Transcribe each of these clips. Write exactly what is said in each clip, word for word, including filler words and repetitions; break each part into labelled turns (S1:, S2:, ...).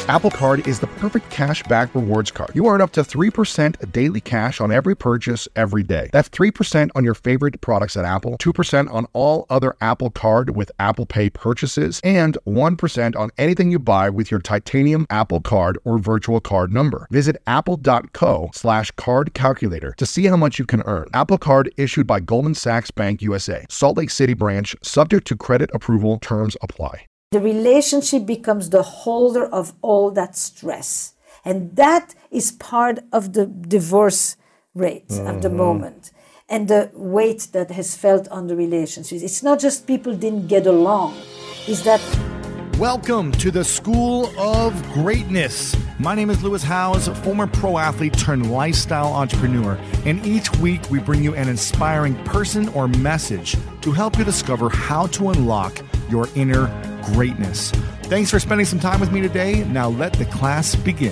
S1: Apple Card is the perfect cash back rewards card. You earn up to three percent daily cash on every purchase every day. That's three percent on your favorite products at Apple, two percent on all other Apple Card with Apple Pay purchases, and one percent on anything you buy with your titanium Apple Card or virtual card number. Visit apple.co slash card calculator to see how much you can earn. Apple Card issued by Goldman Sachs Bank U S A, Salt Lake City branch, subject to credit approval. Terms apply.
S2: The relationship becomes the holder of all that stress. And that is part of the divorce rate mm-hmm. of the moment and the weight that has felt on the relationships. It's not just people didn't get along. It's that...
S3: Welcome to the School of Greatness. My name is Lewis Howes, former pro athlete turned lifestyle entrepreneur. And each week we bring you an inspiring person or message to help you discover how to unlock your inner greatness. Thanks for spending some time with me today. Now let the class begin.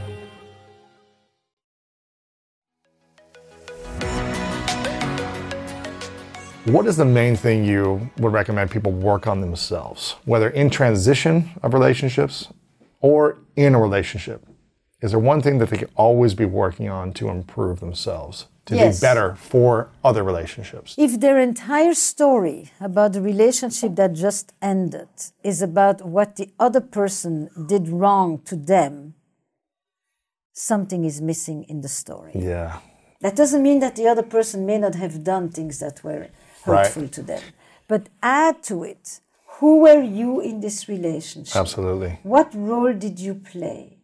S4: What is the main thing you would recommend people work on themselves, whether in transition of relationships or in a relationship? Is there one thing that they could always be working on to improve themselves, to yes. be better for other relationships?
S2: If their entire story about the relationship that just ended is about what the other person did wrong to them, something is missing in the story.
S4: Yeah.
S2: That doesn't mean that the other person may not have done things that were hurtful right. to them. But add to it, who were you in this relationship?
S4: Absolutely.
S2: What role did you play?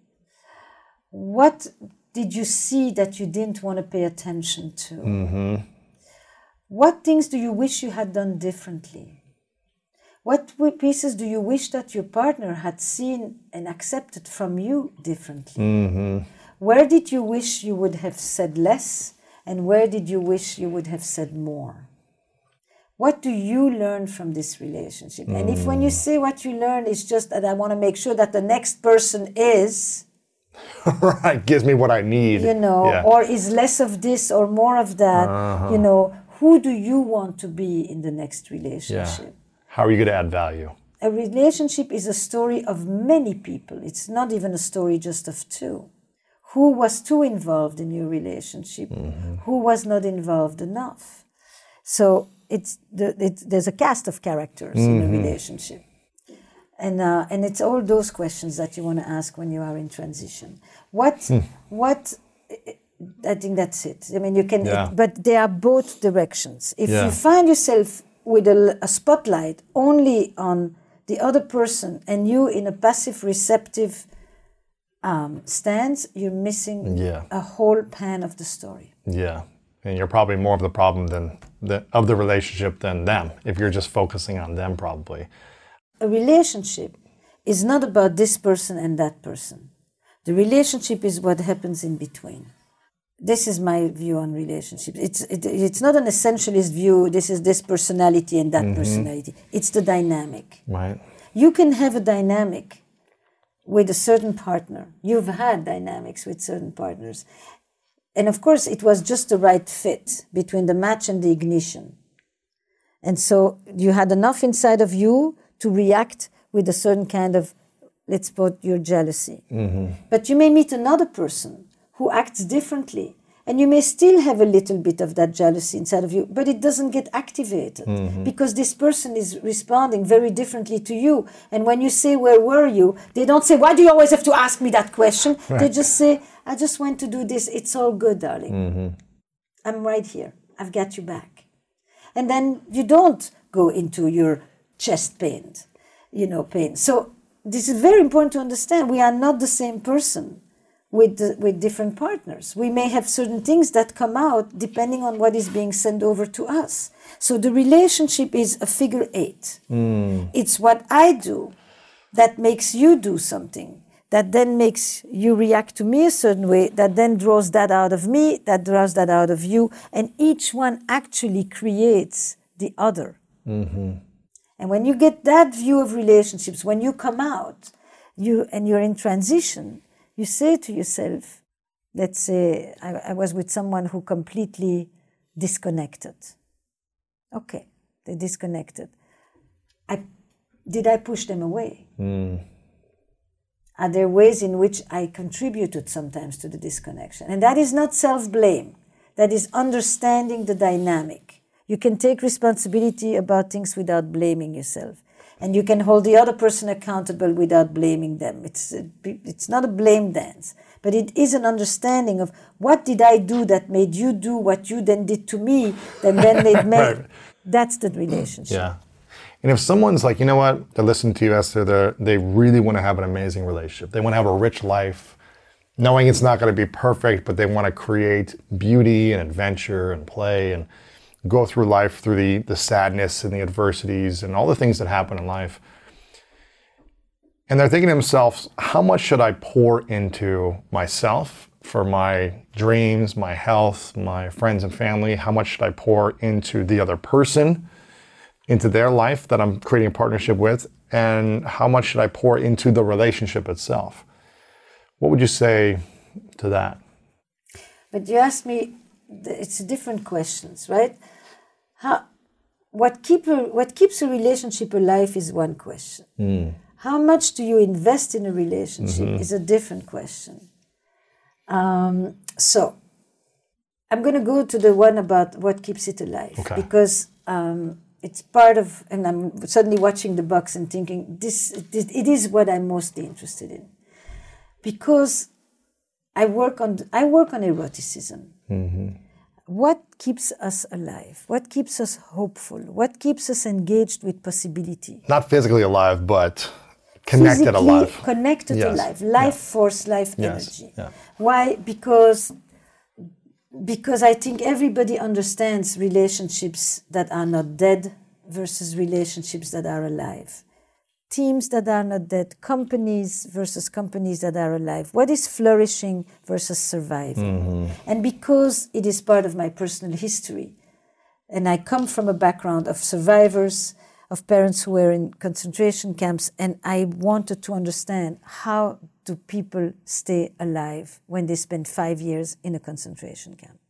S2: What did you see that you didn't want to pay attention to?
S4: Mm-hmm.
S2: What things do you wish you had done differently? What pieces do you wish that your partner had seen and accepted from you differently?
S4: Mm-hmm.
S2: Where did you wish you would have said less? And where did you wish you would have said more? What do you learn from this relationship? Mm. And if when you say what you learn is just that I want to make sure that the next person is...
S4: right, gives me what I need.
S2: You know, yeah. or is less of this or more of that. Uh-huh. You know, who do you want to be in the next relationship?
S4: Yeah. How are you going to add value?
S2: A relationship is a story of many people. It's not even a story just of two. Who was too involved in your relationship? Mm-hmm. Who was not involved enough? So it's, the, it's there's a cast of characters mm-hmm. in a relationship. And uh, and it's all those questions that you want to ask when you are in transition. What, hmm. what, I think that's it. I mean, you can,
S4: yeah.
S2: it, but they are both directions. If
S4: yeah.
S2: you find yourself with a, a spotlight only on the other person and you in a passive receptive um, stance, you're missing
S4: yeah.
S2: a whole pan of the story.
S4: Yeah. And you're probably more of the problem than the, of the relationship than them, if you're just focusing on them probably.
S2: A relationship is not about this person and that person. The relationship is what happens in between. This is my view on relationships. It's it, it's not an essentialist view, this is this personality and that mm-hmm. personality. It's the dynamic.
S4: Right.
S2: You can have a dynamic with a certain partner. You've had dynamics with certain partners. And of course, it was just the right fit between the match and the ignition. And so you had enough inside of you to react with a certain kind of, let's put your jealousy.
S4: Mm-hmm.
S2: But you may meet another person who acts differently, and you may still have a little bit of that jealousy inside of you, but it doesn't get activated mm-hmm. because this person is responding very differently to you. And when you say, where were you? They don't say, why do you always have to ask me that question? Right. They just say, I just went to do this. It's all good, darling.
S4: Mm-hmm.
S2: I'm right here. I've got you back. And then you don't go into your chest pain, you know, pain. So this is very important to understand. We are not the same person with the, with different partners. We may have certain things that come out depending on what is being sent over to us. So the relationship is a figure eight.
S4: Mm.
S2: It's what I do that makes you do something, that then makes you react to me a certain way, that then draws that out of me, that draws that out of you, and each one actually creates the other.
S4: Mm-hmm.
S2: And when you get that view of relationships, when you come out you and you're in transition, you say to yourself, let's say I, I was with someone who completely disconnected. Okay, they disconnected. I, did I push them away?
S4: Mm.
S2: Are there ways in which I contributed sometimes to the disconnection? And that is not self-blame. That is understanding the dynamic. You can take responsibility about things without blaming yourself. And you can hold the other person accountable without blaming them. It's, it's not a blame dance, but it is an understanding of what did I do that made you do what you then did to me, that then made me. Right. That's the relationship.
S4: Yeah. And if someone's like, you know what, they're listening to you, Esther, they really want to have an amazing relationship. They want to have a rich life, knowing it's not going to be perfect, but they want to create beauty and adventure and play and go through life through the, the sadness and the adversities and all the things that happen in life. And they're thinking to themselves, how much should I pour into myself for my dreams, my health, my friends and family? How much should I pour into the other person, into their life that I'm creating a partnership with? And how much should I pour into the relationship itself? What would you say to that?
S2: But you asked me, it's different questions, right? How, what, keep a, what keeps a relationship alive is one question. Mm. How much do you invest in a relationship mm-hmm. is a different question. Um, so, I'm going to go to the one about what keeps it alive. Okay. Because um, it's part of, and I'm suddenly watching the box and thinking, this, this it is what I'm mostly interested in. Because I work on I work on eroticism. Mm-hmm. What keeps us alive? What keeps us hopeful? What keeps us engaged with possibility?
S4: Not physically alive, but connected
S2: Physically
S4: alive.
S2: Connected
S4: yes.
S2: alive. Life
S4: yeah.
S2: force, life
S4: yes.
S2: energy.
S4: Yeah.
S2: Why? Because because I think everybody understands relationships that are not dead versus relationships that are alive. Teams that are not dead, companies versus companies that are alive. What is flourishing versus surviving? Mm-hmm. And because it is part of my personal history, and I come from a background of survivors, of parents who were in concentration camps, and I wanted to understand how do people stay alive when they spend five years in a concentration camp.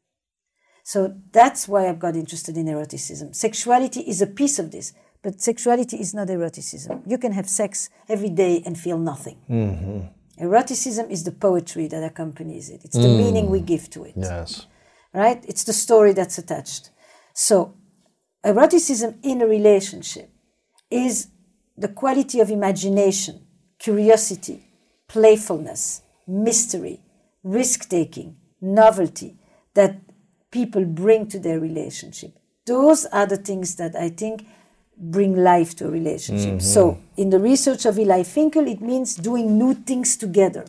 S2: So that's why I've got interested in eroticism. Sexuality is a piece of this. But sexuality is not eroticism. You can have sex every day and feel nothing. Mm-hmm. Eroticism is the poetry that accompanies it. It's the mm. meaning we give to it.
S4: Yes.
S2: Right? It's the story that's attached. So, eroticism in a relationship is the quality of imagination, curiosity, playfulness, mystery, risk-taking, novelty that people bring to their relationship. Those are the things that I think bring life to a relationship. Mm-hmm. So in the research of Eli Finkel, it means doing new things together,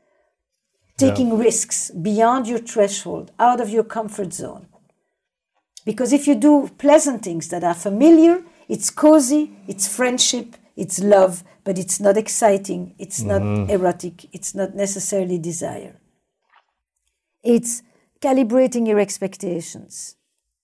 S2: taking yeah. risks beyond your threshold, out of your comfort zone. Because if you do pleasant things that are familiar, it's cozy, it's friendship, it's love, but it's not exciting, it's mm-hmm. not erotic, it's not necessarily desire. It's calibrating your expectations.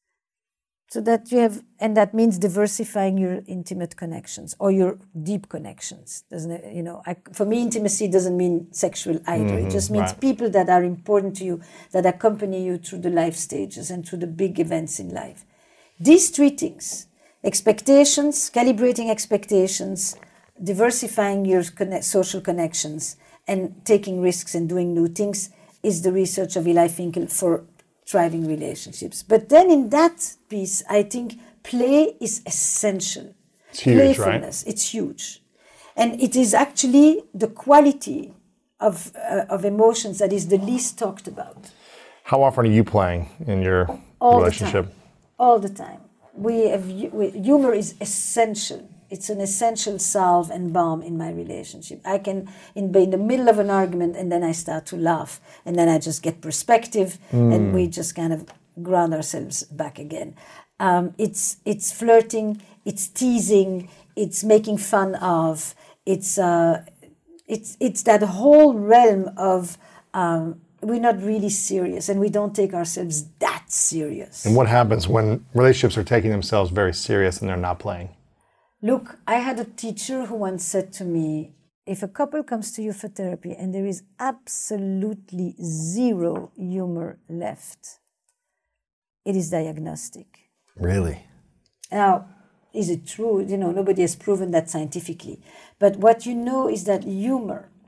S2: So that you have, and that means diversifying your intimate connections or your deep connections. Doesn't it? You know, I, for me, intimacy doesn't mean sexual either. Mm-hmm, it just means
S4: right.
S2: people that are important to you, that accompany you through the life stages and through the big events in life. These three things, expectations, calibrating expectations, diversifying your connect, social connections, and taking risks and doing new things is the research of Eli Finkel for thriving relationships. But then in that piece, I think play is essential.
S4: It's huge,
S2: Playfulness,
S4: right?
S2: It's huge. And it is actually the quality of uh, of emotions that is the least talked about.
S4: How often are you playing in your
S2: All
S4: relationship?
S2: The time. All the time. We have we, humor is essential. It's an essential salve and balm in my relationship. I can in, be in the middle of an argument and then I start to laugh and then I just get perspective mm. and we just kind of ground ourselves back again. Um, it's it's flirting, it's teasing, it's making fun of, it's uh, it's it's that whole realm of um, we're not really serious and we don't take ourselves that serious.
S4: And what happens when relationships are taking themselves very serious and they're not playing?
S2: Look, I had a teacher who once said to me, if a couple comes to you for therapy and there is absolutely zero humor left, it is diagnostic.
S4: Really?
S2: Now, is it true? You know, nobody has proven that scientifically. But what you know is that humor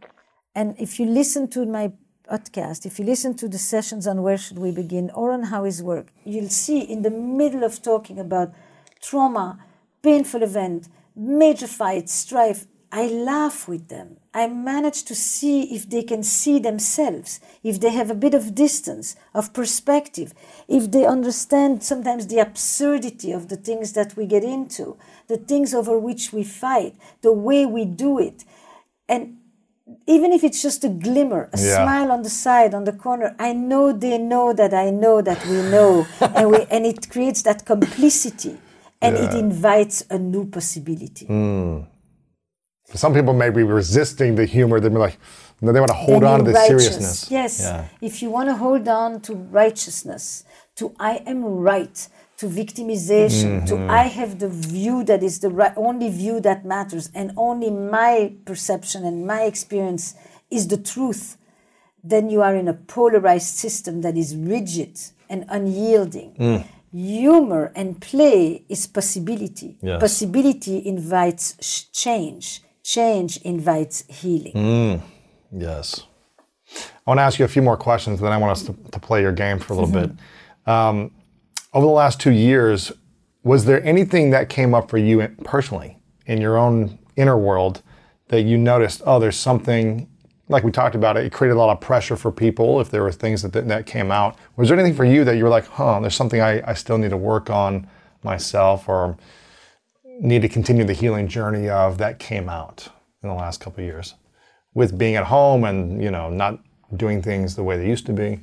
S2: And if you listen to my podcast, if you listen to the sessions on Where Should We Begin or on How Is Work, you'll see in the middle of talking about trauma, painful event, major fights, strife, I laugh with them. I manage to see if they can see themselves, if they have a bit of distance, of perspective, if they understand sometimes the absurdity of the things that we get into, the things over which we fight, the way we do it. And even if it's just a glimmer, a yeah. smile on the side, on the corner, I know they know that I know that we know. and, we, and it creates that complicity. And yeah. it invites a new possibility.
S4: Mm. Some people may be resisting the humor. They'd be like, they want to hold on to the
S2: righteous.
S4: seriousness.
S2: Yes.
S4: Yeah.
S2: If you want to hold on to righteousness, to I am right, to victimization, mm-hmm. to I have the view that is the right, only view that matters, and only my perception and my experience is the truth, then you are in a polarized system that is rigid and unyielding. Mm. Humor and play is possibility. Yes. Possibility invites sh- change. Change invites healing.
S4: Mm. Yes. I want to ask you a few more questions, then I want us to, to play your game for a little mm-hmm. bit. Um, over the last two years, was there anything that came up for you personally in your own inner world that you noticed, oh, there's something, like we talked about it, it created a lot of pressure for people if there were things that that came out. Was there anything for you that you were like, huh, there's something I, I still need to work on myself or need to continue the healing journey of that came out in the last couple of years with being at home and, you know, not doing things the way they used to be?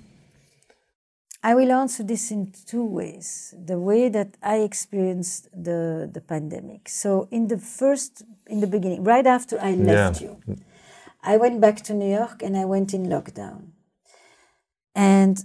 S2: I will answer this in two ways. The way that I experienced the, the pandemic. So in the first, in the beginning, right after I left yeah. you, I went back to New York and I went in lockdown. And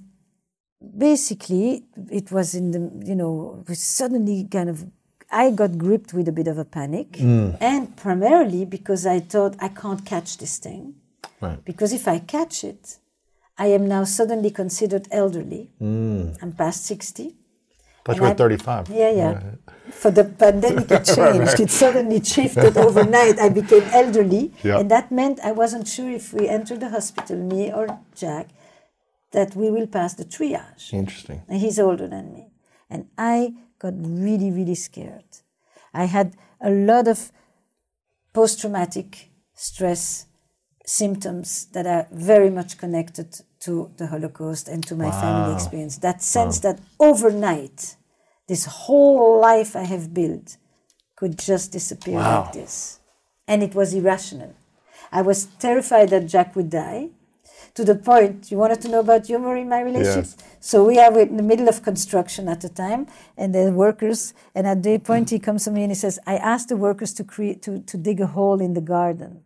S2: basically, it was in the, you know, it was suddenly kind of, I got gripped with a bit of a panic. Mm. And primarily because I thought I can't catch this thing. Right. Because if I catch it, I am now suddenly considered elderly. Mm. I'm past sixty.
S4: But you were thirty-five.
S2: Yeah, yeah. Right. For the pandemic, it changed. Right. It suddenly shifted overnight. I became elderly. Yep. And that meant I wasn't sure if we entered the hospital, me or Jack, that we will pass the triage.
S4: Interesting.
S2: And he's older than me. And I got really, really scared. I had a lot of post-traumatic stress symptoms that are very much connected to the Holocaust and to my wow. family experience. That sense wow. that overnight, this whole life I have built could just disappear wow. like this. And it was irrational. I was terrified that Jack would die, to the point, you wanted to know about humor in my relationship? Yes. So we are in the middle of construction at the time, and the workers, and at the point he comes to me and he says, I asked the workers to create to, to dig a hole in the garden.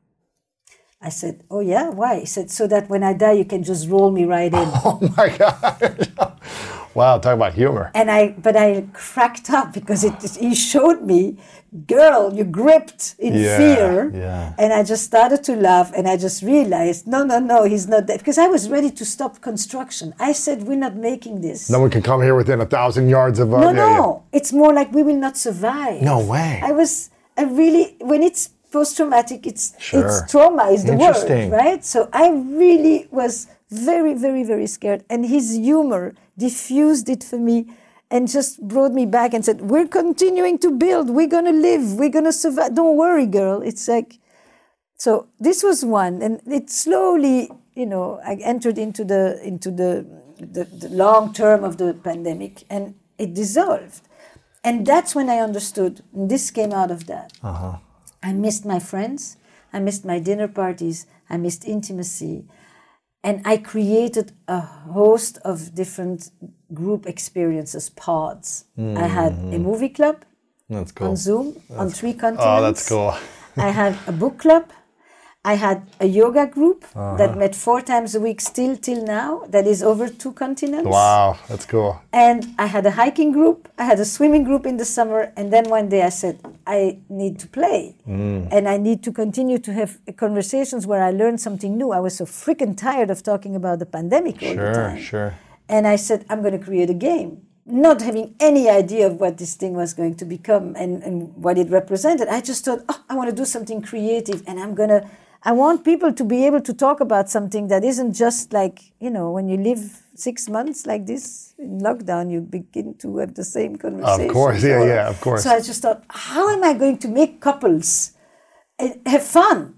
S2: I said, oh yeah, why? He said, so that when I die, you can just roll me right in.
S4: Oh my God. Wow, talk about humor.
S2: And I, but I cracked up because it, he showed me, girl, you gripped in yeah, fear. Yeah. And I just started to laugh and I just realized, no, no, no, he's not dead. Because I was ready to stop construction. I said, we're not making this.
S4: No one can come here within a thousand yards of... Uh,
S2: no,
S4: yeah,
S2: no. Yeah. It's more like we will not survive.
S4: No way.
S2: I was, I really, when it's post-traumatic, it's, sure. it's trauma is the word, right? So I really was very, very, very scared. And his humor diffused it for me and just brought me back and said, we're continuing to build. We're going to live. We're going to survive. Don't worry, girl. It's like, so this was one. And it slowly, you know, I entered into the, into the, the, the long term of the pandemic and it dissolved. And that's when I understood, and this came out of that. Uh-huh. I missed my friends, I missed my dinner parties, I missed intimacy, and I created a host of different group experiences, pods. Mm-hmm. I had a movie club
S4: that's cool.
S2: on Zoom
S4: that's
S2: on three continents.
S4: Oh, that's cool.
S2: I had a book club. I had a yoga group uh-huh. that met four times a week still till now, that is over two continents.
S4: Wow, that's cool.
S2: And I had a hiking group, I had a swimming group in the summer, and then one day I said, I need to play. Mm. And I need to continue to have conversations where I learn something new. I was so freaking tired of talking about the pandemic all
S4: sure,
S2: the time.
S4: Sure, sure.
S2: And I said, I'm going to create a game. Not having any idea of what this thing was going to become and, and what it represented. I just thought, oh, I want to do something creative, and I'm going to I want people to be able to talk about something that isn't just like, you know, when you live six months like this in lockdown, you begin to have the same conversation.
S4: Of course, yeah, yeah, of course.
S2: So I just thought, how am I going to make couples have fun?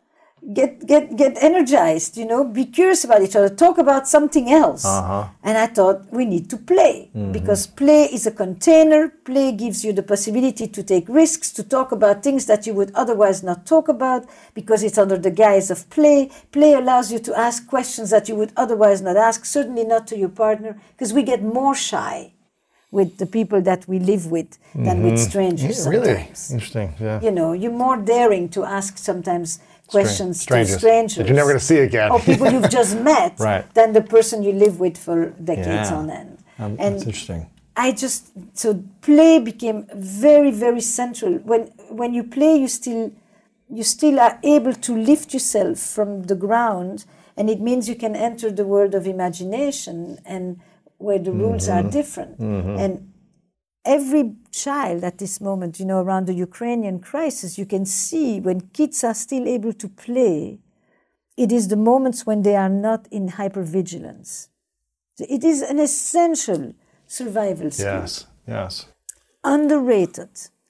S2: Get get get energized, you know, be curious about each other, talk about something else.
S4: Uh-huh.
S2: And I thought we need to play mm-hmm. because play is a container. Play gives you the possibility to take risks, to talk about things that you would otherwise not talk about because it's under the guise of play. Play allows you to ask questions that you would otherwise not ask, certainly not to your partner, because we get more shy with the people that we live with than mm-hmm. with strangers
S4: yeah,
S2: sometimes.
S4: Really interesting, yeah.
S2: You know, you're more daring to ask sometimes questions
S4: strangers.
S2: to strangers
S4: that you're never going to see again,
S2: or people you've just met,
S4: right.
S2: than the person you live with for decades
S4: yeah.
S2: on end.
S4: Um,
S2: and
S4: that's interesting.
S2: I just so play became very very central. When when you play, you still you still are able to lift yourself from the ground, and it means you can enter the world of imagination and where the rules mm-hmm. are different. Mm-hmm. And every child at this moment, you know, around the Ukrainian crisis, you can see when kids are still able to play, it is the moments when they are not in hypervigilance. So it is an essential survival skill.
S4: Yes, yes.
S2: Underrated.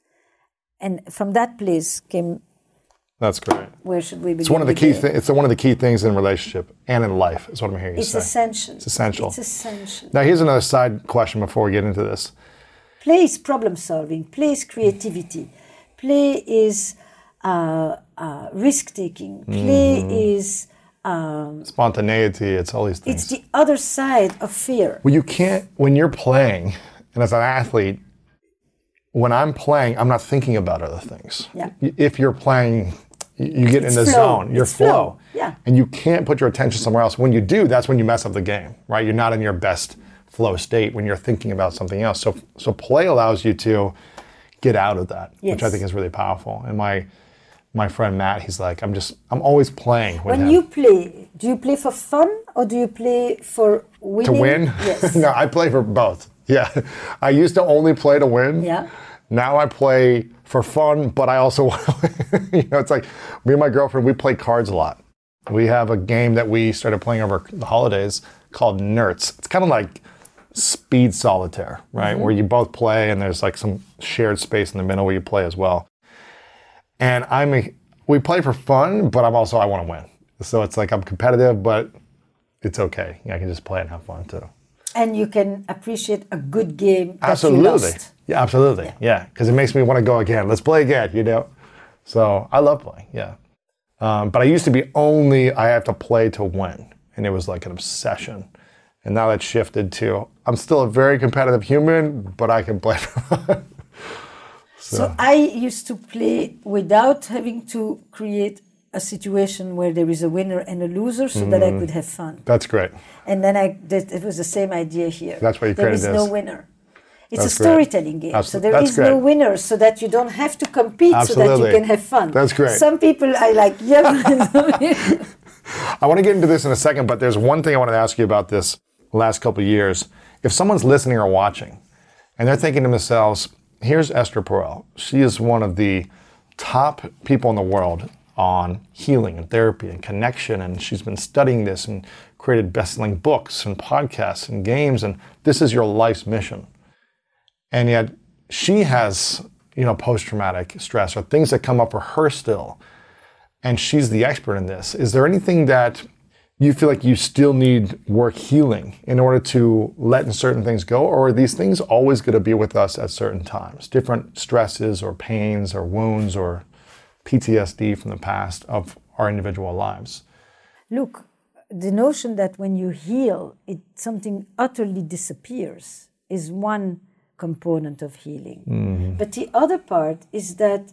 S2: And from that place came...
S4: That's great.
S2: Where should we begin?
S4: It's one of the key. Th- it's one of the key things in relationship and in life. Is what I'm hearing you
S2: it's
S4: say.
S2: Essential.
S4: It's essential.
S2: It's essential.
S4: Now, here's another side question before we get into this.
S2: Play is problem solving. Play is creativity. Play is uh, uh, risk taking. Play mm-hmm. is um,
S4: spontaneity. It's all these things.
S2: It's the other side of fear.
S4: Well, you can't when you're playing, and as an athlete, when I'm playing, I'm not thinking about other things.
S2: Yeah.
S4: If you're playing, you get
S2: it's
S4: in the
S2: flow.
S4: zone. You're
S2: it's
S4: flow.
S2: flow. Yeah.
S4: And you can't put your attention somewhere else. When you do, that's when you mess up the game, right? You're not in your best flow state when you're thinking about something else. So, so play allows you to get out of that,
S2: yes.
S4: which I think is really powerful. And my my friend Matt, he's like, I'm just, I'm always playing with
S2: when
S4: him.
S2: you play, do you play for fun or do you play for winning?
S4: To win?
S2: Yes.
S4: No, I play for both. Yeah. I used to only play to win.
S2: Yeah.
S4: Now I play for fun, but I also want to win. You know, it's like me and my girlfriend, we play cards a lot. We have a game that we started playing over the holidays called Nerds. It's kind of like speed solitaire, right? Mm-hmm. Where you both play and there's like some shared space in the middle where you play as well. And I'm a, we play for fun, but I'm also, I want to win. So it's like I'm competitive, but it's okay. I can just play and have fun too.
S2: And you can appreciate a good game that
S4: absolutely.
S2: you lost.
S4: Yeah, absolutely. Yeah, because yeah. it makes me want to go again. Let's play again, you know? So I love playing, yeah. Um, but I used to be only, I have to play to win. And it was like an obsession. And now that's shifted to, I'm still a very competitive human, but I can play for fun. so.
S2: so I used to play without having to create a situation where there is a winner and a loser so mm. that I could have fun.
S4: That's great.
S2: And then I that, it was the same idea here.
S4: That's why you created this.
S2: There is no winner. It's
S4: That's
S2: a storytelling
S4: great.
S2: game.
S4: Absol-
S2: so there
S4: That's
S2: is
S4: great.
S2: no winner so that you don't have to compete
S4: Absolutely.
S2: so that you can have fun.
S4: That's great.
S2: Some people I like, yeah.
S4: I want to get into this in a second, but there's one thing I want to ask you about this last couple of years. If someone's listening or watching and they're thinking to themselves, here's Esther Perel. She is one of the top people in the world on healing and therapy and connection, and she's been studying this and created best-selling books and podcasts and games, and this is your life's mission. And yet she has, you know, post-traumatic stress or things that come up for her still, and she's the expert in this. Is there anything that you feel like you still need work healing in order to let certain things go, or are these things always going to be with us at certain times? Different stresses or pains or wounds or P T S D from the past of our individual lives?
S2: Look, the notion that when you heal, it something utterly disappears is one component of healing. Mm-hmm. But the other part is that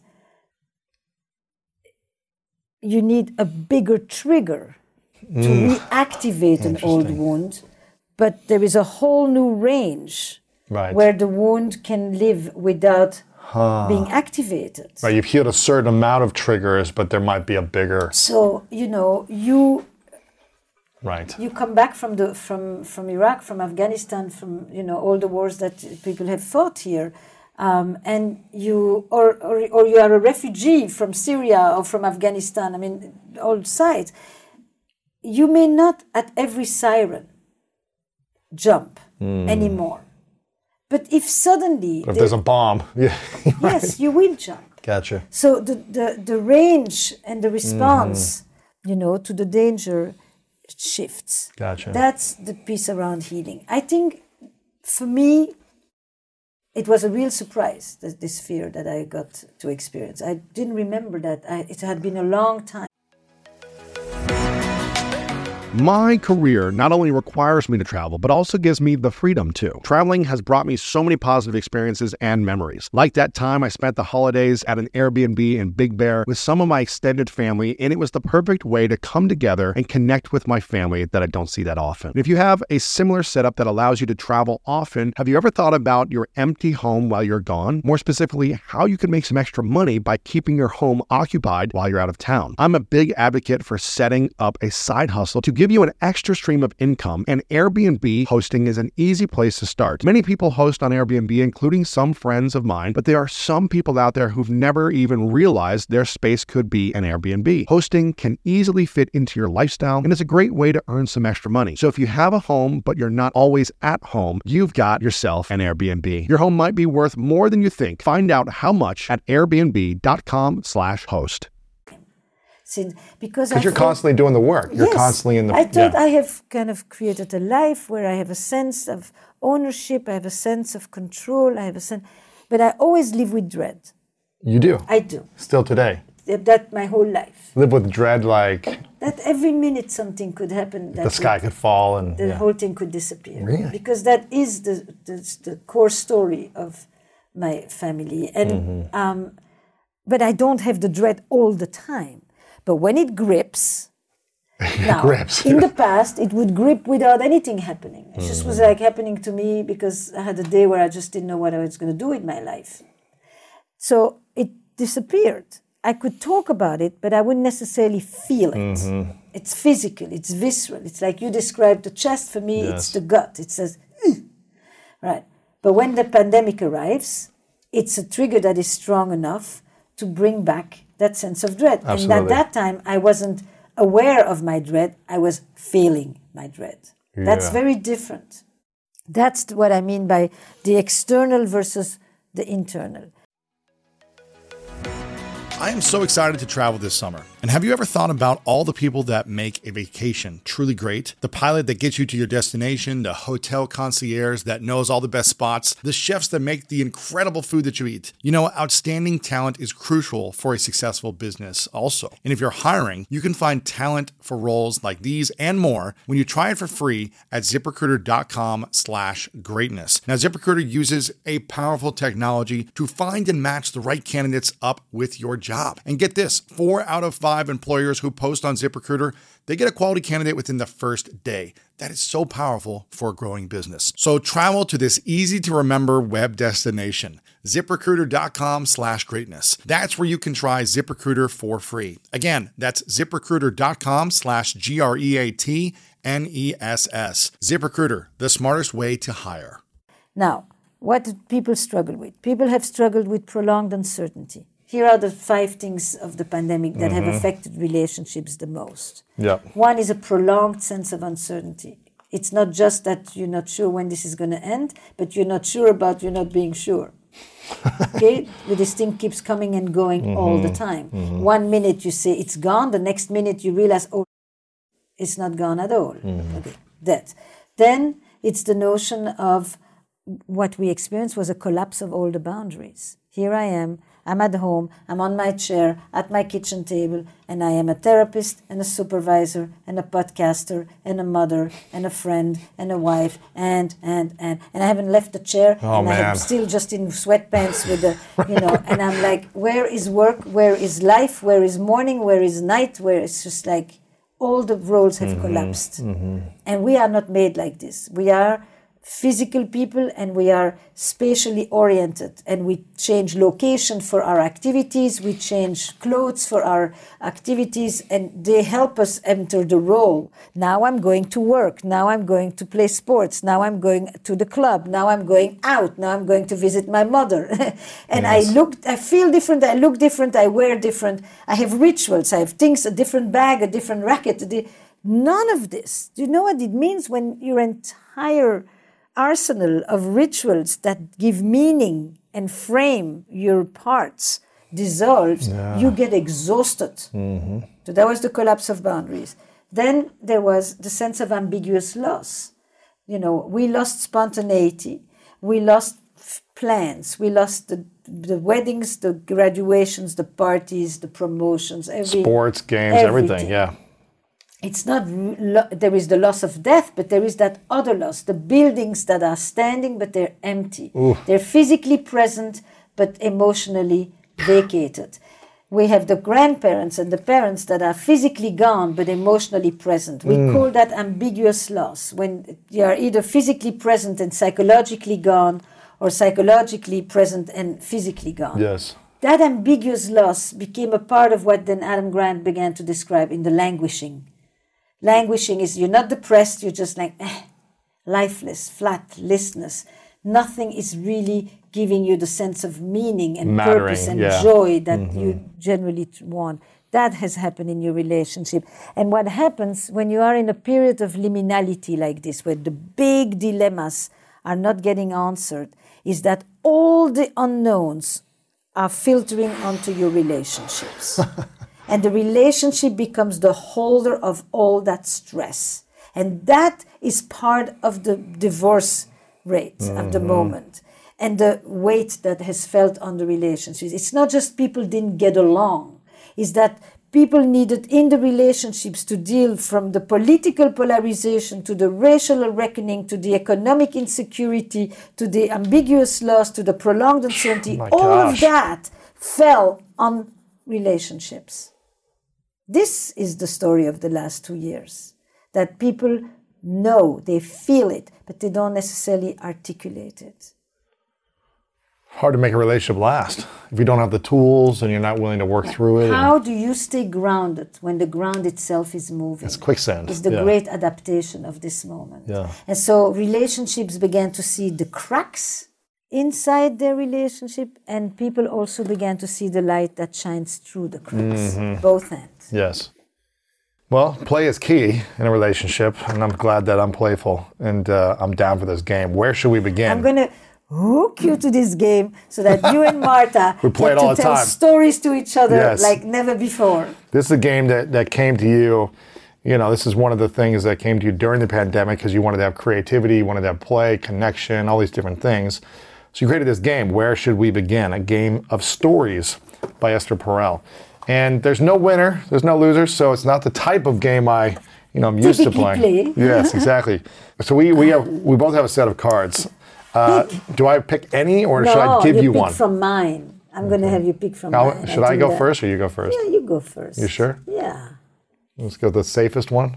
S2: you need a bigger trigger mm. to reactivate an old wound, but there is a whole new range
S4: right.
S2: where the wound can live without Huh. being activated.
S4: Right, you've healed a certain amount of triggers, but there might be a bigger.
S2: So you know, you
S4: right.
S2: You come back from the from from Iraq, from Afghanistan, from you know all the wars that people have fought here. um, and you or, or or you are a refugee from Syria or from Afghanistan, I mean, all sides, you may not at every siren jump mm. anymore. But if suddenly...
S4: If there's a bomb. Yeah.
S2: Yes, you will jump.
S4: Gotcha.
S2: So the, the, the range and the response, mm-hmm. you know, to the danger shifts.
S4: Gotcha.
S2: That's the piece around healing. I think, for me, it was a real surprise, this, this fear that I got to experience. I didn't remember that. I, it had been a long time.
S1: My career not only requires me to travel, but also gives me the freedom to. Traveling has brought me so many positive experiences and memories. Like that time I spent the holidays at an Airbnb in Big Bear with some of my extended family, and it was the perfect way to come together and connect with my family that I don't see that often. If you have a similar setup that allows you to travel often, have you ever thought about your empty home while you're gone? More specifically, how you can make some extra money by keeping your home occupied while you're out of town. I'm a big advocate for setting up a side hustle to give you an extra stream of income, and Airbnb hosting is an easy place to start. Many people host on Airbnb, including some friends of mine, but there are some people out there who've never even realized their space could be an Airbnb. Hosting can easily fit into your lifestyle, and it's a great way to earn some extra money. So if you have a home, but you're not always at home, you've got yourself an Airbnb. Your home might be worth more than you think. Find out how much at airbnb.com slash host.
S2: Since, because
S4: you're constantly doing the work. You're
S2: yes,
S4: constantly in the...
S2: I thought
S4: yeah.
S2: I have kind of created a life where I have a sense of ownership, I have a sense of control, I have a sense... But I always live with dread.
S4: You do?
S2: I do.
S4: Still today?
S2: That my whole life.
S4: Live with dread like...
S2: That every minute something could happen. That
S4: the sky
S2: would,
S4: could fall and...
S2: The
S4: yeah.
S2: whole thing could disappear.
S4: Really?
S2: Because that is the, the, the core story of my family. And mm-hmm. um, But I don't have the dread all the time. But when it grips, now,
S4: grips.
S2: in the past, it would grip without anything happening. It mm. just was like happening to me because I had a day where I just didn't know what I was going to do with my life. So it disappeared. I could talk about it, but I wouldn't necessarily feel it. Mm-hmm. It's physical, it's visceral. It's like you described the chest. For me, yes. it's the gut. It says, ugh. Right. But when the pandemic arrives, it's a trigger that is strong enough to bring back that sense of dread.
S4: Absolutely.
S2: And at that time, I wasn't aware of my dread. I was feeling my dread. Yeah. That's very different. That's what I mean by the external versus the internal.
S3: I am so excited to travel this summer. And have you ever thought about all the people that make a vacation truly great? The pilot that gets you to your destination, the hotel concierge that knows all the best spots, the chefs that make the incredible food that you eat. You know, outstanding talent is crucial for a successful business also. And if you're hiring, you can find talent for roles like these and more when you try it for free at ZipRecruiter.com slash greatness. Now, ZipRecruiter uses a powerful technology to find and match the right candidates up with your job. Job. And get this, four out of five employers who post on ZipRecruiter, they get a quality candidate within the first day. That is so powerful for a growing business. So travel to this easy to remember web destination, ZipRecruiter.com slash greatness. That's where you can try ZipRecruiter for free. Again, that's ZipRecruiter.com slash G R E A T N E S S. ZipRecruiter, the smartest way to hire.
S2: Now, what do people struggle with? People have struggled with prolonged uncertainty. Here are the five things of the pandemic that mm-hmm. have affected relationships the most.
S4: Yeah.
S2: One is a prolonged sense of uncertainty. It's not just that you're not sure when this is going to end, but you're not sure about you're not being sure. Okay? This thing keeps coming and going mm-hmm. all the time. Mm-hmm. One minute you say it's gone, the next minute you realize, oh, it's not gone at all. Mm-hmm. Okay, that. Then it's the notion of what we experienced was a collapse of all the boundaries. Here I am. I'm at home, I'm on my chair, at my kitchen table, and I am a therapist and a supervisor and a podcaster and a mother and a friend and a wife and, and, and. And I haven't left the chair,
S4: oh,
S2: and
S4: man.
S2: I'm still just in sweatpants with the, you know, and I'm like, where is work? Where is life? Where is morning? Where is night? Where it's just like all the roles have mm-hmm. collapsed. Mm-hmm. And we are not made like this. We are physical people and we are spatially oriented, and we change location for our activities, we change clothes for our activities, and they help us enter the role. Now I'm going to work, now I'm going to play sports, now I'm going to the club, now I'm going out, now I'm going to visit my mother. And yes. I look, I feel different, I look different, I wear different, I have rituals, I have things, a different bag, a different racket. None of this. Do you know what it means when your entire arsenal of rituals that give meaning and frame your parts dissolves? Yeah. You get exhausted. Mm-hmm. So that was the collapse of boundaries. Then there was the sense of ambiguous loss. You know, we lost spontaneity, we lost f- plans, we lost the the weddings, the graduations, the parties, the promotions, every
S4: sports, games, everything, everything yeah.
S2: It's not, there is the loss of death, but there is that other loss, the buildings that are standing, but they're empty. Ooh. They're physically present, but emotionally vacated. We have the grandparents and the parents that are physically gone, but emotionally present. We mm. call that ambiguous loss, when you are either physically present and psychologically gone, or psychologically present and physically gone.
S4: Yes.
S2: That ambiguous loss became a part of what then Adam Grant began to describe in the languishing. Languishing is you're not depressed, you're just like eh, lifeless, flat, listless. Nothing is really giving you the sense of meaning and Mattering, purpose and yeah. joy that mm-hmm. you generally want. That has happened in your relationship. And what happens when you are in a period of liminality like this, where the big dilemmas are not getting answered, is that all the unknowns are filtering onto your relationships. And the relationship becomes the holder of all that stress. And that is part of the divorce rate mm-hmm. of the moment. And the weight that has felt on the relationships. It's not just people didn't get along. It's that people needed in the relationships to deal from the political polarization to the racial reckoning to the economic insecurity to the ambiguous loss to the prolonged uncertainty. Oh all gosh. Of that fell on relationships. This is the story of the last two years, that people know, they feel it, but they don't necessarily articulate it.
S4: Hard to make a relationship last if you don't have the tools and you're not willing to work yeah. through it.
S2: How
S4: and...
S2: do you stay grounded when the ground itself is moving?
S4: It's quicksand.
S2: It's the
S4: yeah.
S2: great adaptation of this moment.
S4: Yeah.
S2: And so relationships began to see the cracks inside their relationship, and people also began to see the light that shines through the cracks, mm-hmm. both ends.
S4: Yes. Well, play is key in a relationship, and I'm glad that I'm playful, and uh, I'm down for this game. Where should we begin?
S2: I'm going to hook you to this game so that you and Marta
S4: we play
S2: get
S4: it all
S2: to
S4: the
S2: tell
S4: time.
S2: stories to each other
S4: yes.
S2: like never before.
S4: This is a game that, that came to you. You know, this is one of the things that came to you during the pandemic because you wanted to have creativity, you wanted to have play, connection, all these different things. So you created this game, Where Should We Begin? A game of stories by Esther Perel. And there's no winner, there's no loser, so it's not the type of game I, you know, I'm used
S2: Typically
S4: to playing.
S2: Play.
S4: Yes, exactly. So we we have we both have a set of cards. Uh, do I pick any, or
S2: no,
S4: should I give
S2: you,
S4: you
S2: pick
S4: one?
S2: from mine. I'm going to have you pick from
S4: I'll,
S2: mine.
S4: Should I, I go that. first, or you go first?
S2: Yeah, you go first.
S4: You sure?
S2: Yeah.
S4: Let's go with the safest one.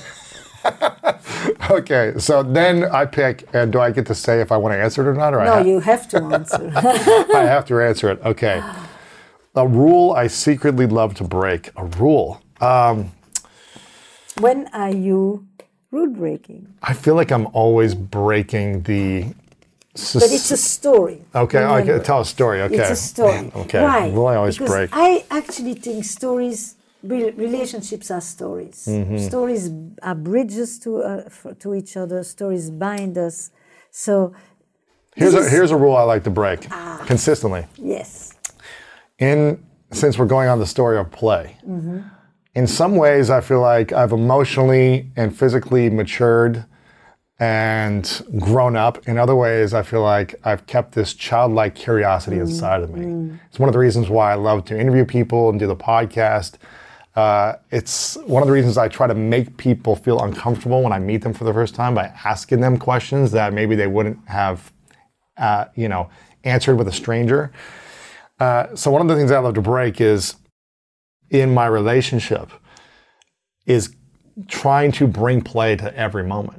S4: Okay, so then I pick, and do I get to say if I want to answer it or not? Or
S2: no,
S4: I ha-
S2: you have to answer.
S4: I have to answer it. Okay. A rule I secretly love to break. A rule. Um,
S2: when are you rule breaking?
S4: I feel like I'm always breaking the...
S2: Sus- but it's a story.
S4: Okay, I can tell a story. Okay.
S2: It's a story.
S4: Okay.
S2: Why?
S4: Rule I always
S2: because
S4: break.
S2: I actually think stories... Relationships are stories. Mm-hmm. Stories are bridges to uh, for, to each other. Stories bind us. So
S4: here's a, here's a rule I like to break ah, consistently.
S2: Yes.
S4: In since we're going on the story of play, mm-hmm. in some ways I feel like I've emotionally and physically matured and grown up. In other ways, I feel like I've kept this childlike curiosity mm-hmm. inside of me. Mm-hmm. It's one of the reasons why I love to interview people and do the podcast. Uh, it's one of the reasons I try to make people feel uncomfortable when I meet them for the first time by asking them questions that maybe they wouldn't have, uh, you know, answered with a stranger. Uh, so one of the things I love to break is in my relationship is trying to bring play to every moment.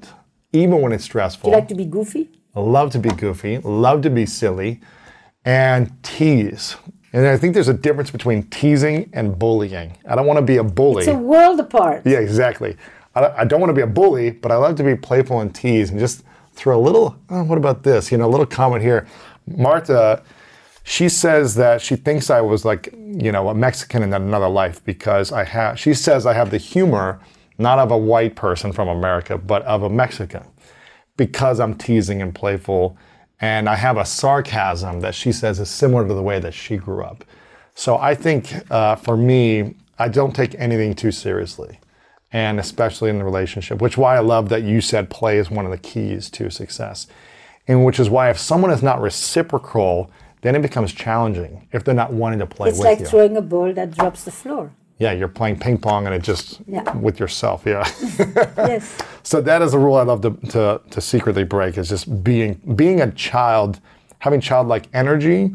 S4: even when it's stressful.
S2: You like to be goofy?
S4: I love to be goofy, love to be silly, and tease. And I think there's a difference between teasing and bullying. I don't want to be a bully.
S2: It's a world apart.
S4: Yeah, exactly. I, I don't want to be a bully, but I love to be playful and tease and just throw a little, oh, what about this? You know, a little comment here. Martha, she says that she thinks I was like, you know, a Mexican in another life because I have, she says I have the humor, not of a white person from America, but of a Mexican, because I'm teasing and playful. And I have a sarcasm that she says is similar to the way that she grew up. So I think uh, for me, I don't take anything too seriously. And especially in the relationship, which is why I love that you said play is one of the keys to success. And which is why if someone is not reciprocal, then it becomes challenging if they're not wanting to play
S2: It's
S4: with
S2: like
S4: you.
S2: throwing a ball that drops the floor.
S4: Yeah, you're playing ping pong and it just,
S2: Yeah.
S4: with yourself, yeah.
S2: Yes.
S4: So that is a rule I love to, to, to secretly break, is just being being a child, having childlike energy,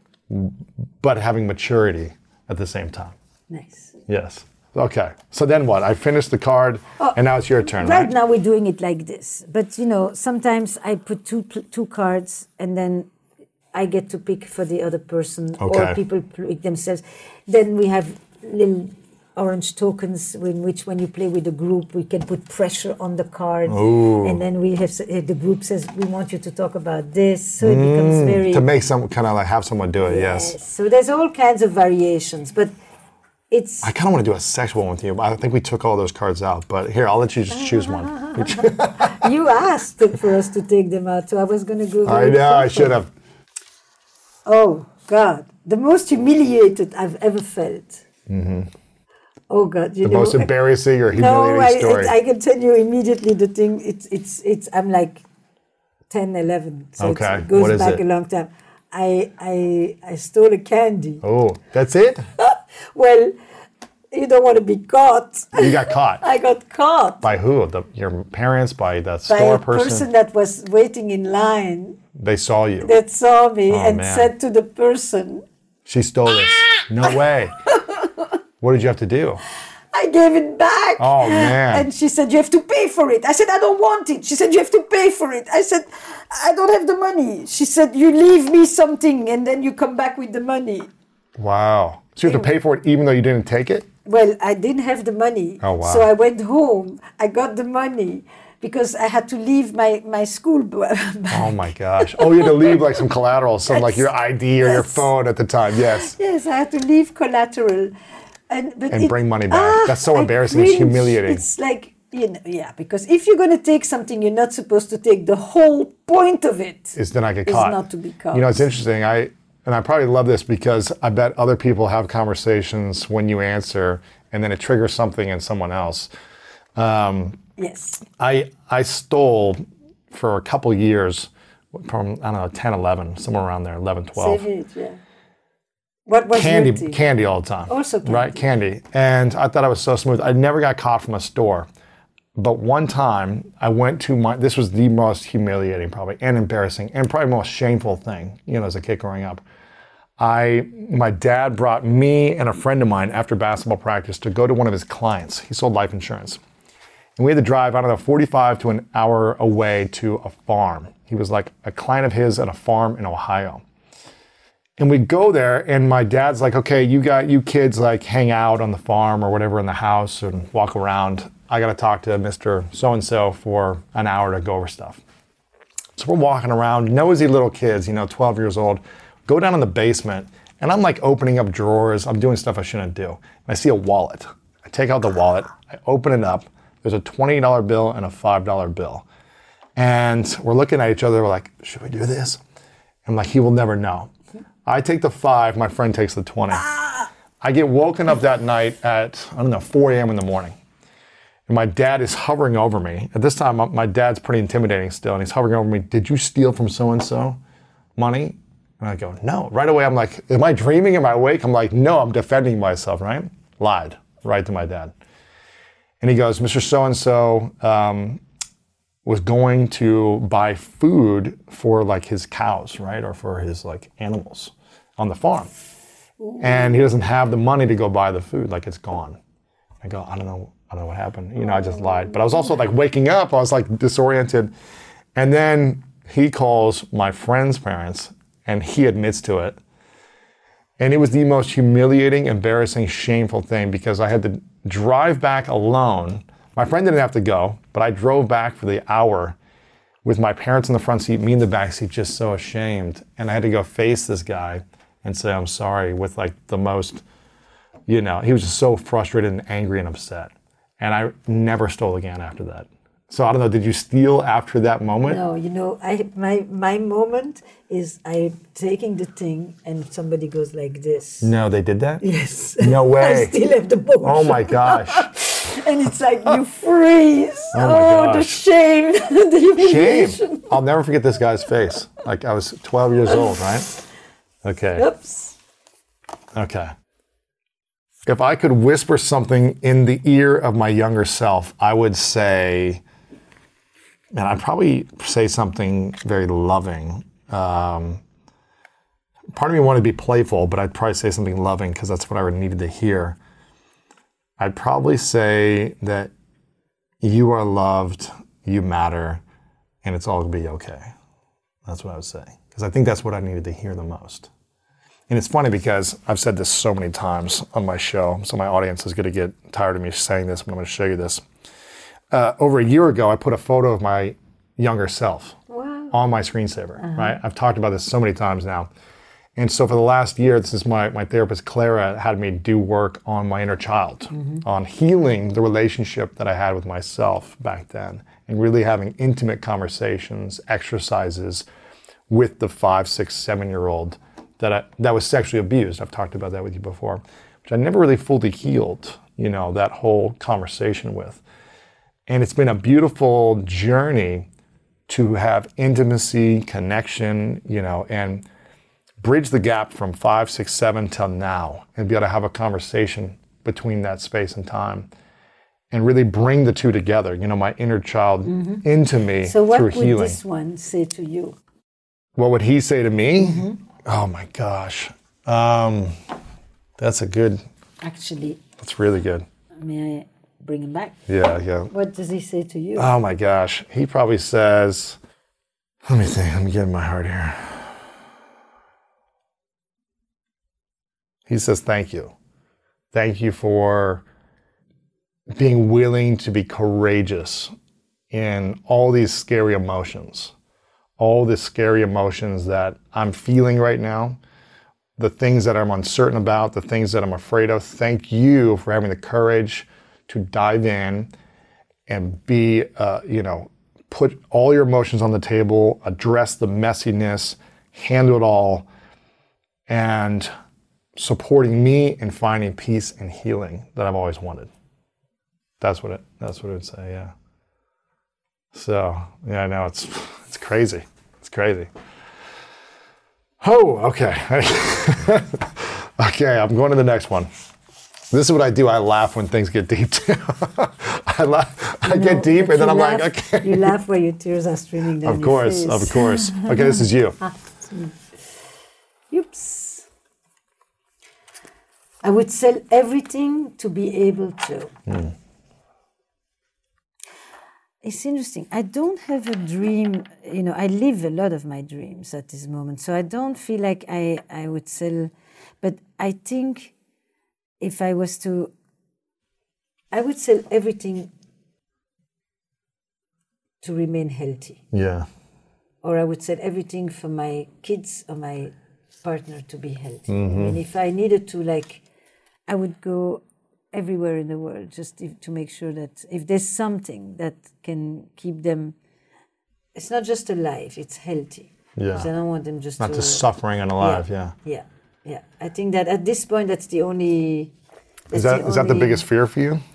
S4: but having maturity at the same time.
S2: Nice.
S4: Yes. Okay. So then what? I finished the card, and now it's your turn,
S2: Right
S4: right?
S2: now we're doing it like this. But, you know, sometimes I put two two cards and then I get to pick for the other person
S4: Okay.
S2: or people pick themselves. Then we have little orange tokens in which when you play with a group, we can put pressure on the card.
S4: Ooh.
S2: And then we have, the group says, we want you to talk about this. So it becomes very...
S4: To make some kind of like have someone do it, yes.
S2: So there's all kinds of variations, but it's...
S4: I kind of want to do a sexual one with you. I think we took all those cards out, but here, I'll let you just choose one.
S2: You asked for us to take them out, so I was going to go...
S4: I
S2: very
S4: know, I
S2: careful.
S4: should have.
S2: Oh, God. The most humiliated I've ever felt. Mm-hmm. Oh, God. You
S4: The
S2: know,
S4: most embarrassing or humiliating
S2: no, I,
S4: story.
S2: I, I can tell you immediately the thing, it's, it's, it's, I'm like ten, eleven. So it's-
S4: Okay,
S2: it goes
S4: what is
S2: back
S4: it?
S2: a long time. I, I, I stole a candy.
S4: Oh, that's it?
S2: Well, you don't want to be caught.
S4: You got caught.
S2: I got caught
S4: By who? The, your parents? By the
S2: by
S4: store
S2: a
S4: person?
S2: person that was waiting in line
S4: They saw you.
S2: that saw me
S4: Oh,
S2: and
S4: man.
S2: said to the person,
S4: She stole this. No way. What did you have to do?
S2: I gave it back.
S4: Oh, man.
S2: And she said, you have to pay for it. I said, I don't want it. She said, you have to pay for it. I said, I don't have the money. She said, you leave me something and then you come back with the money.
S4: Wow. So you have to pay for it even though you didn't take it?
S2: Well, I didn't have the money.
S4: Oh, wow.
S2: So I went home. I got the money because I had to leave my, my school bag.
S4: Oh my gosh. Oh, you had to leave like some collateral, some like your I D or your
S2: Yes.
S4: phone at the time. Yes.
S2: Yes, I had to leave collateral. And, but
S4: And
S2: it-
S4: bring money back.
S2: Ah,
S4: That's so
S2: I
S4: embarrassing. It's
S2: cringe.
S4: humiliating.
S2: It's like, you know, yeah, because if you're going to take something, you're not supposed to take the whole point of it.
S4: Is to not get
S2: is
S4: caught.
S2: not to be caught.
S4: You know, it's interesting. I and I probably love this because I bet other people have conversations when you answer, and then it triggers something in someone else. Um,
S2: Yes.
S4: I I stole for a couple years from I don't know ten, eleven, somewhere around there, eleven, twelve.
S2: Save it, yeah. What was
S4: Candy,
S2: your tea?
S4: candy all the time.
S2: Also candy.
S4: Right, candy. And I thought I was so smooth. I never got caught from a store. But one time I went to my, this was the most humiliating probably, and embarrassing, and probably most shameful thing, you know, as a kid growing up. I, my dad brought me and a friend of mine after basketball practice to go to one of his clients. He sold life insurance. And we had to drive, I don't know, forty-five to an hour away to a farm. He was like a client of his at a farm in Ohio. And we go there, and my dad's like, okay, you got, you kids like hang out on the farm or whatever in the house and walk around. I got to talk to Mister So-and-so for an hour to go over stuff. So we're walking around, nosy little kids, you know, twelve years old, go down in the basement, and I'm like opening up drawers. I'm doing stuff I shouldn't do. And I see a wallet. I take out the wallet, I open it up. There's a twenty dollar bill and a five dollar bill. And we're looking at each other, we're like, should we do this? I'm like, he will never know. I take the five, my friend takes the twenty. I get woken up that night at, I don't know, four a.m. in the morning. And my dad is hovering over me. At this time, my- my dad's pretty intimidating still, and he's hovering over me. Did you steal from so-and-so money? And I go, no. Right away, I'm like, am I dreaming? Am I awake? I'm like, no, I'm defending myself, right? Lied, right to my dad. And he goes, Mister So-and-so um, was going to buy food for like his cows, right? Or for his like animals on the farm. And he doesn't have the money to go buy the food, like it's gone. I go, I don't know, I don't know what happened. You know, I just lied. But I was also like waking up, I was like disoriented. And then he calls my friend's parents and he admits to it. And it was the most humiliating, embarrassing, shameful thing because I had to drive back alone. My friend didn't have to go, but I drove back for the hour with my parents in the front seat, me in the back seat, just so ashamed. And I had to go face this guy and say, I'm sorry, with like the most, you know, he was just so frustrated and angry and upset. And I never stole again after that. So I don't know, did you steal after that moment?
S2: No, you know, I my my moment is I'm taking the thing and somebody goes like this.
S4: No, they did that?
S2: Yes.
S4: No way.
S2: I still have the boat.
S4: Oh my gosh.
S2: And it's like you freeze.
S4: Oh, my
S2: Oh,
S4: gosh.
S2: the shame, the humiliation.
S4: Shame. I'll never forget this guy's face. Like I was twelve years old, right? Okay.
S2: Oops.
S4: Okay. If I could whisper something in the ear of my younger self, I would say, and I'd probably say something very loving. Um, part of me wanted to be playful, but I'd probably say something loving because that's what I needed to hear. I'd probably say that you are loved, you matter, and it's all going to be okay. That's what I would say. Because I think that's what I needed to hear the most. And it's funny because I've said this so many times on my show, so my audience is going to get tired of me saying this, but I'm going to show you this. Uh, over a year ago, I put a photo of my younger self
S2: Wow.
S4: on my screensaver, uh-huh. right? I've talked about this so many times now. And so for the last year, this is my, my therapist, Clara, had me do work on my inner child, mm-hmm. on healing the relationship that I had with myself back then, and really having intimate conversations, exercises with the five, six, seven-year-old that I, that was sexually abused. I've talked about that with you before, which I never really fully healed, you know, that whole conversation with. And it's been a beautiful journey to have intimacy, connection, you know, and bridge the gap from five, six, seven till now and be able to have a conversation between that space and time and really bring the two together, you know, my inner child mm-hmm. into me
S2: so what
S4: through
S2: would
S4: healing.
S2: This one say to you?
S4: What would he say to me?
S2: Mm-hmm.
S4: Oh my gosh. Um, that's a good,
S2: Actually,
S4: that's really good.
S2: may I bring him back?
S4: Yeah, yeah.
S2: What does he say to you?
S4: Oh my gosh. He probably says, let me think, let me get in my heart here. He says, thank you. Thank you for being willing to be courageous in all these scary emotions. All the scary emotions that I'm feeling right now, the things that I'm uncertain about, the things that I'm afraid of. Thank you for having the courage to dive in and be, uh, you know, put all your emotions on the table, address the messiness, handle it all, and supporting me in finding peace and healing that I've always wanted. That's what it. That's what it would say. Yeah. So yeah, I know it's it's crazy. It's crazy. Oh, okay. Okay, I'm going to the next one. This is what I do. I laugh when things get deep. I laugh. I
S2: No,
S4: get deep,
S2: but
S4: and then
S2: you
S4: I'm
S2: laugh,
S4: like, okay.
S2: You laugh where your tears are streaming down
S4: Of course,
S2: your face.
S4: of course. Okay, this is you.
S2: Oops. I would sell everything to be able to.
S4: Mm.
S2: It's interesting. I don't have a dream. You know, I live a lot of my dreams at this moment. So I don't feel like I, I would sell. But I think if I was to, I would sell everything to remain healthy.
S4: Yeah.
S2: Or I would sell everything for my kids or my partner to be healthy.
S4: Mm-hmm.
S2: I mean, if I needed to, like, I would go everywhere in the world just if, to make sure that if there's something that can keep them, it's not just alive, it's healthy.
S4: Yeah.
S2: Because I don't want them just
S4: Not
S2: to...
S4: just suffering and alive, yeah.
S2: Yeah, yeah. yeah. I think that at this point, that's the only...
S4: Is
S2: that's
S4: that is that the
S2: only-
S4: biggest fear for you?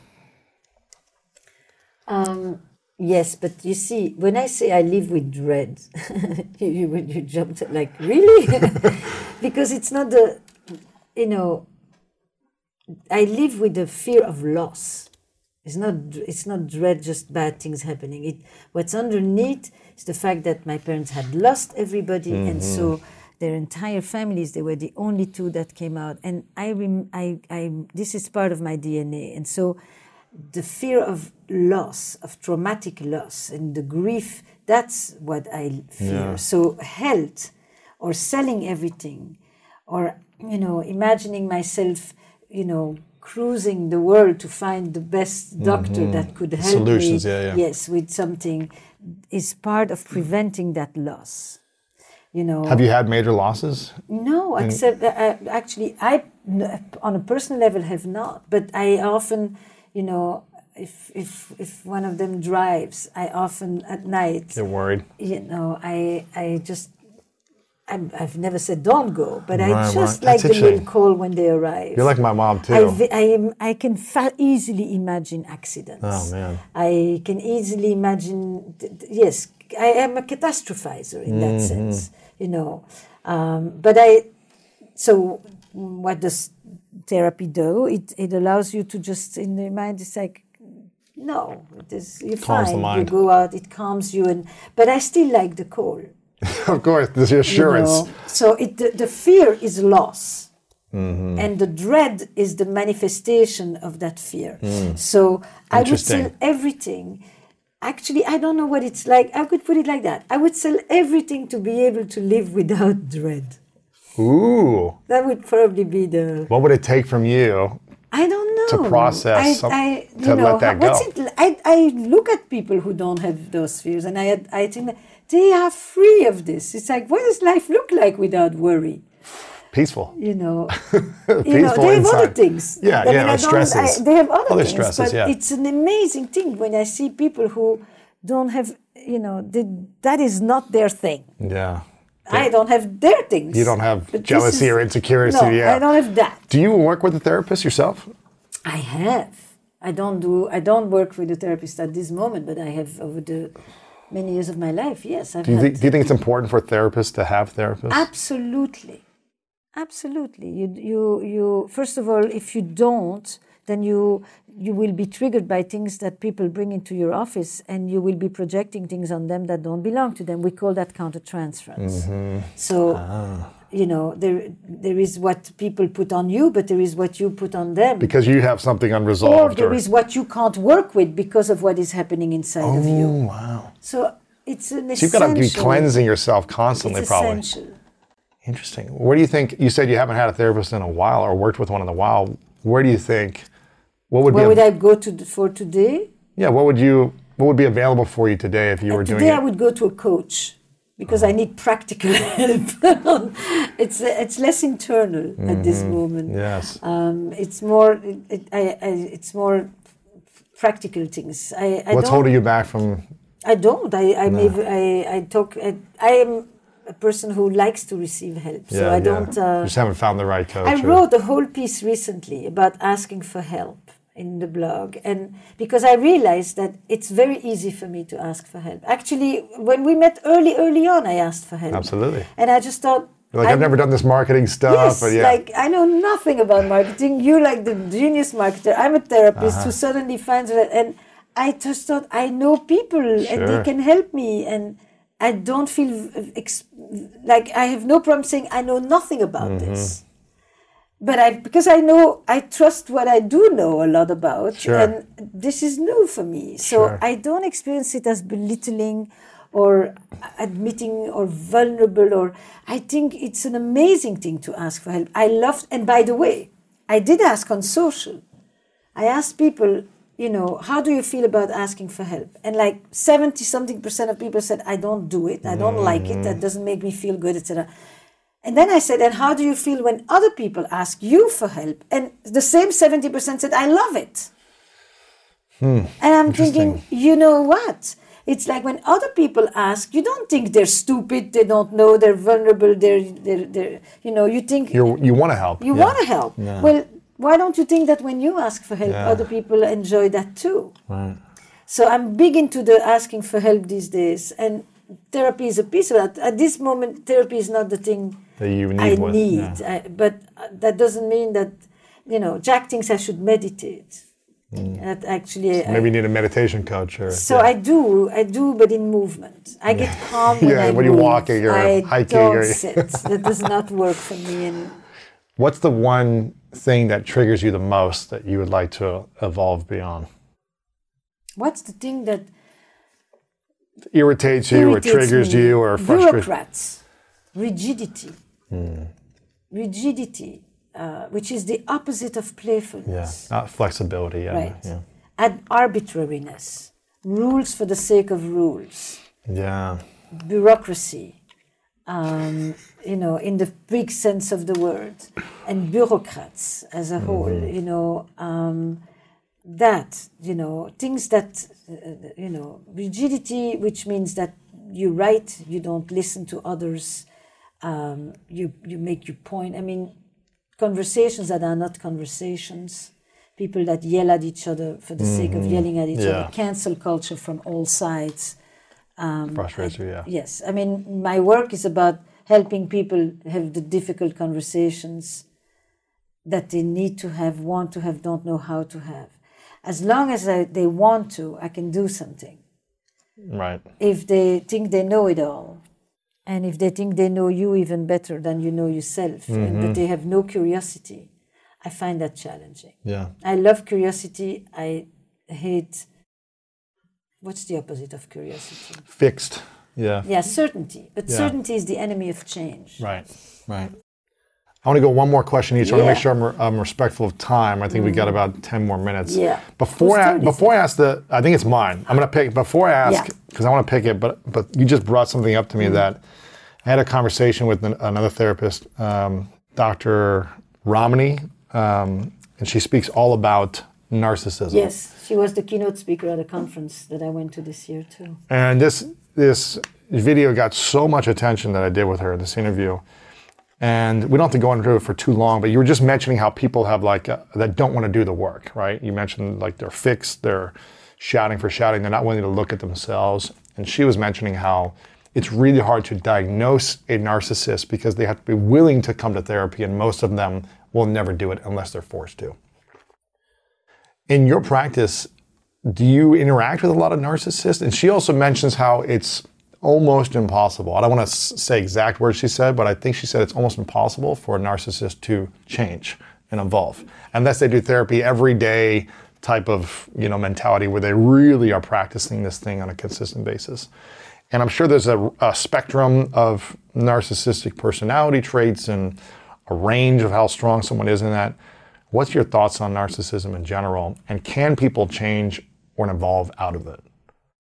S2: Um, yes, but you see, when I say I live with dread, you, you, you jumped like, really? Because it's not the, you know, I live with the fear of loss. It's not it's not dread, just bad things happening. It what's underneath is the fact that my parents had lost everybody, mm-hmm. and so their entire families, they were the only two that came out. And I, rem- I, I, this is part of my D N A. And so the fear of loss, of traumatic loss, and the grief, that's what I fear.
S4: Yeah.
S2: So health, or selling everything, or, you know, imagining myself, you know, cruising the world to find the best doctor mm-hmm. that could help
S4: Solutions,
S2: me,
S4: yeah, yeah.
S2: yes, with something, is part of preventing that loss. You know.
S4: Have you had major losses?
S2: No, except uh, actually, I, on a personal level, have not. But I often, you know, if if if one of them drives, I often at night.
S4: You're worried.
S2: You know, I I just. I'm, I've never said don't go, but
S4: right,
S2: I just
S4: right.
S2: like the little call when they arrive.
S4: You're like my mom too.
S2: I, I, am, I can fa- easily imagine accidents.
S4: Oh man!
S2: I can easily imagine. Yes, I am a catastrophizer in that mm-hmm. sense, you know. Um, but I. So what does therapy do? It it allows you to just in the mind. It's like. No, it is, you're
S4: calms
S2: fine.
S4: The mind.
S2: You go out, it calms you, and but I still like the call.
S4: Of course, there's the assurance.
S2: You know? So it the, the fear is loss,
S4: mm-hmm.
S2: and the dread is the manifestation of that fear. Mm. So I would sell everything. Actually, I don't know what it's like. I could put it like that. I would sell everything to be able to live without dread.
S4: Ooh.
S2: That would probably be the...
S4: What would it take from you?
S2: I don't know.
S4: To process,
S2: I,
S4: some,
S2: I, you
S4: to
S2: know,
S4: let that
S2: what's
S4: go.
S2: It, I, I look at people who don't have those fears, and I, I think that they are free of this. It's like, what does life look like without worry?
S4: Peaceful.
S2: You know,
S4: Peaceful
S2: you know, they have
S4: inside.
S2: other things.
S4: Yeah,
S2: I
S4: yeah,
S2: mean, I
S4: stresses.
S2: I, they have other,
S4: other
S2: things,
S4: stresses,
S2: but
S4: yeah.
S2: it's an amazing thing when I see people who don't have, you know, they, that is not their thing.
S4: Yeah.
S2: I don't have their things.
S4: You don't have
S2: but
S4: jealousy
S2: is,
S4: or insecurity.
S2: No,
S4: yeah.
S2: I don't have that.
S4: Do you work with a therapist yourself?
S2: I have. I don't do. I don't work with a therapist at this moment, but I have over the many years of my life. Yes, I've
S4: do you,
S2: had.
S4: Think, do you think it's important for therapists to have therapists?
S2: Absolutely, absolutely. You, you, you. First of all, if you don't, then you you will be triggered by things that people bring into your office, and you will be projecting things on them that don't belong to them. We call that countertransference.
S4: Mm-hmm.
S2: So.
S4: Ah.
S2: You know, there there is what people put on you, but there is what you put on them.
S4: Because you have something unresolved.
S2: Or there or... is what you can't work with because of what is happening inside
S4: oh,
S2: of you.
S4: Oh, wow.
S2: So it's an
S4: so
S2: essential...
S4: you've got to be cleansing yourself constantly,
S2: it's
S4: probably.
S2: essential.
S4: Interesting. Where do you think, you said you haven't had a therapist in a while or worked with one in a while. Where do you think, what would
S2: Where
S4: be...
S2: Where would a, I go to for today?
S4: Yeah, what would you, what would be available for you today if you were
S2: uh,
S4: doing
S2: today
S4: it?
S2: Today I would go to a coach. Because I need practical help. it's it's less internal mm-hmm. at this moment.
S4: Yes.
S2: Um, it's more it, it, I, I, it's more practical things. I, I
S4: What's holding you back from?
S2: I don't. I I
S4: no.
S2: maybe, I I talk. I, I am a person who likes to receive help.
S4: Yeah,
S2: so I
S4: yeah.
S2: don't. Uh,
S4: you just haven't found the right coach.
S2: I
S4: or...
S2: wrote a whole piece recently about asking for help in the blog, and because I realized that it's very easy for me to ask for help. Actually, when we met early, early on, I asked for help.
S4: Absolutely.
S2: And I just thought,
S4: You're like, I've never done this marketing stuff.
S2: Yes,
S4: but yeah.
S2: like I know nothing about marketing. You like the genius marketer. I'm a therapist uh-huh. who suddenly finds that, and I just thought I know people
S4: sure.
S2: and they can help me, and I don't feel ex- like I have no problem saying I know nothing about mm-hmm. this. But I, because I know, I trust what I do know a lot about,
S4: sure.
S2: and this is new for me. So
S4: sure.
S2: I don't experience it as belittling or admitting or vulnerable, or I think it's an amazing thing to ask for help. I love, and by the way, I did ask on social. I asked people, you know, how do you feel about asking for help? And like seventy something percent of people said, I don't do it. I don't mm-hmm. like it. That doesn't make me feel good, et cetera. And then I said, and how do you feel when other people ask you for help? And the same seventy percent said, I love it.
S4: Hmm.
S2: And I'm thinking, you know what? It's like when other people ask, you don't think they're stupid, they don't know, they're vulnerable, they're, they're, they're you know, you think...
S4: You're, you want to help.
S2: You
S4: yeah.
S2: want to help.
S4: Yeah.
S2: Well, why don't you think that when you ask for help,
S4: yeah.
S2: other people enjoy that too?
S4: Right.
S2: So I'm big into the asking for help these days. And therapy is a piece of that. At this moment, therapy is not the thing
S4: that you need.
S2: I
S4: with,
S2: need.
S4: yeah.
S2: I, but that doesn't mean that, you know, Jack thinks I should meditate. Mm. That actually,
S4: so maybe
S2: I,
S4: you need a meditation coach. Or,
S2: so
S4: yeah.
S2: I do, I do, but in movement. I get calm when
S4: yeah,
S2: I
S4: when
S2: move.
S4: you're walking or
S2: I
S4: hiking.
S2: don't
S4: or,
S2: sit. That does not work for me. And
S4: what's the one thing that triggers you the most that you would like to evolve beyond?
S2: What's the thing that
S4: irritates you
S2: irritates
S4: or triggers
S2: me?
S4: you or frustrates?
S2: Bureaucrats, rigidity, hmm. rigidity, uh, which is the opposite of playfulness.
S4: Yeah, not flexibility. Yeah,
S2: right.
S4: Yeah.
S2: And arbitrariness, rules for the sake of rules.
S4: Yeah.
S2: Bureaucracy, um, you know, in the big sense of the word, and bureaucrats as a mm-hmm. whole, you know, um, that, you know, things that, uh, you know, rigidity, which means that you write, you don't listen to others, um, you, you make your point. I mean, conversations that are not conversations, people that yell at each other for the mm-hmm. sake of yelling at each yeah. other, cancel culture from all sides. Um,
S4: Frustrates you, yeah.
S2: Yes. I mean, my work is about helping people have the difficult conversations that they need to have, want to have, don't know how to have. As long as I, they want to, I can do something.
S4: Right.
S2: If they think they know it all, and if they think they know you even better than you know yourself, mm-hmm. and that they have no curiosity, I find that challenging.
S4: Yeah.
S2: I love curiosity. I hate... What's the opposite of curiosity?
S4: Fixed, yeah.
S2: Yeah, certainty. But
S4: yeah.
S2: certainty is the enemy of change.
S4: Right, right. I want to go one more question each. I want to make sure I'm, re- I'm respectful of time. I think mm. we got about ten more minutes.
S2: Yeah.
S4: Before I, before I ask the, I think it's mine. I'm going to pick, before I ask, because yeah. I want to pick it, but but you just brought something up to me mm. that I had a conversation with an, another therapist, um, Doctor Ramani, um, and she speaks all about narcissism.
S2: Yes, she was the keynote speaker at a conference that I went to this year too.
S4: And this this video got so much attention that I did with her, this interview. And we don't have to go into it for too long, but you were just mentioning how people have like, a, that don't want to do the work, right? You mentioned like they're fixed, they're shouting for shouting, they're not willing to look at themselves. And she was mentioning how it's really hard to diagnose a narcissist because they have to be willing to come to therapy, and most of them will never do it unless they're forced to. In your practice, do you interact with a lot of narcissists? And she also mentions how it's almost impossible. I don't want to say exact words she said, but I think she said it's almost impossible for a narcissist to change and evolve unless they do therapy every day type of, you know, mentality where they really are practicing this thing on a consistent basis. And I'm sure there's a, a spectrum of narcissistic personality traits and a range of how strong someone is in that. What's your thoughts on narcissism in general, and can people change or evolve out of it?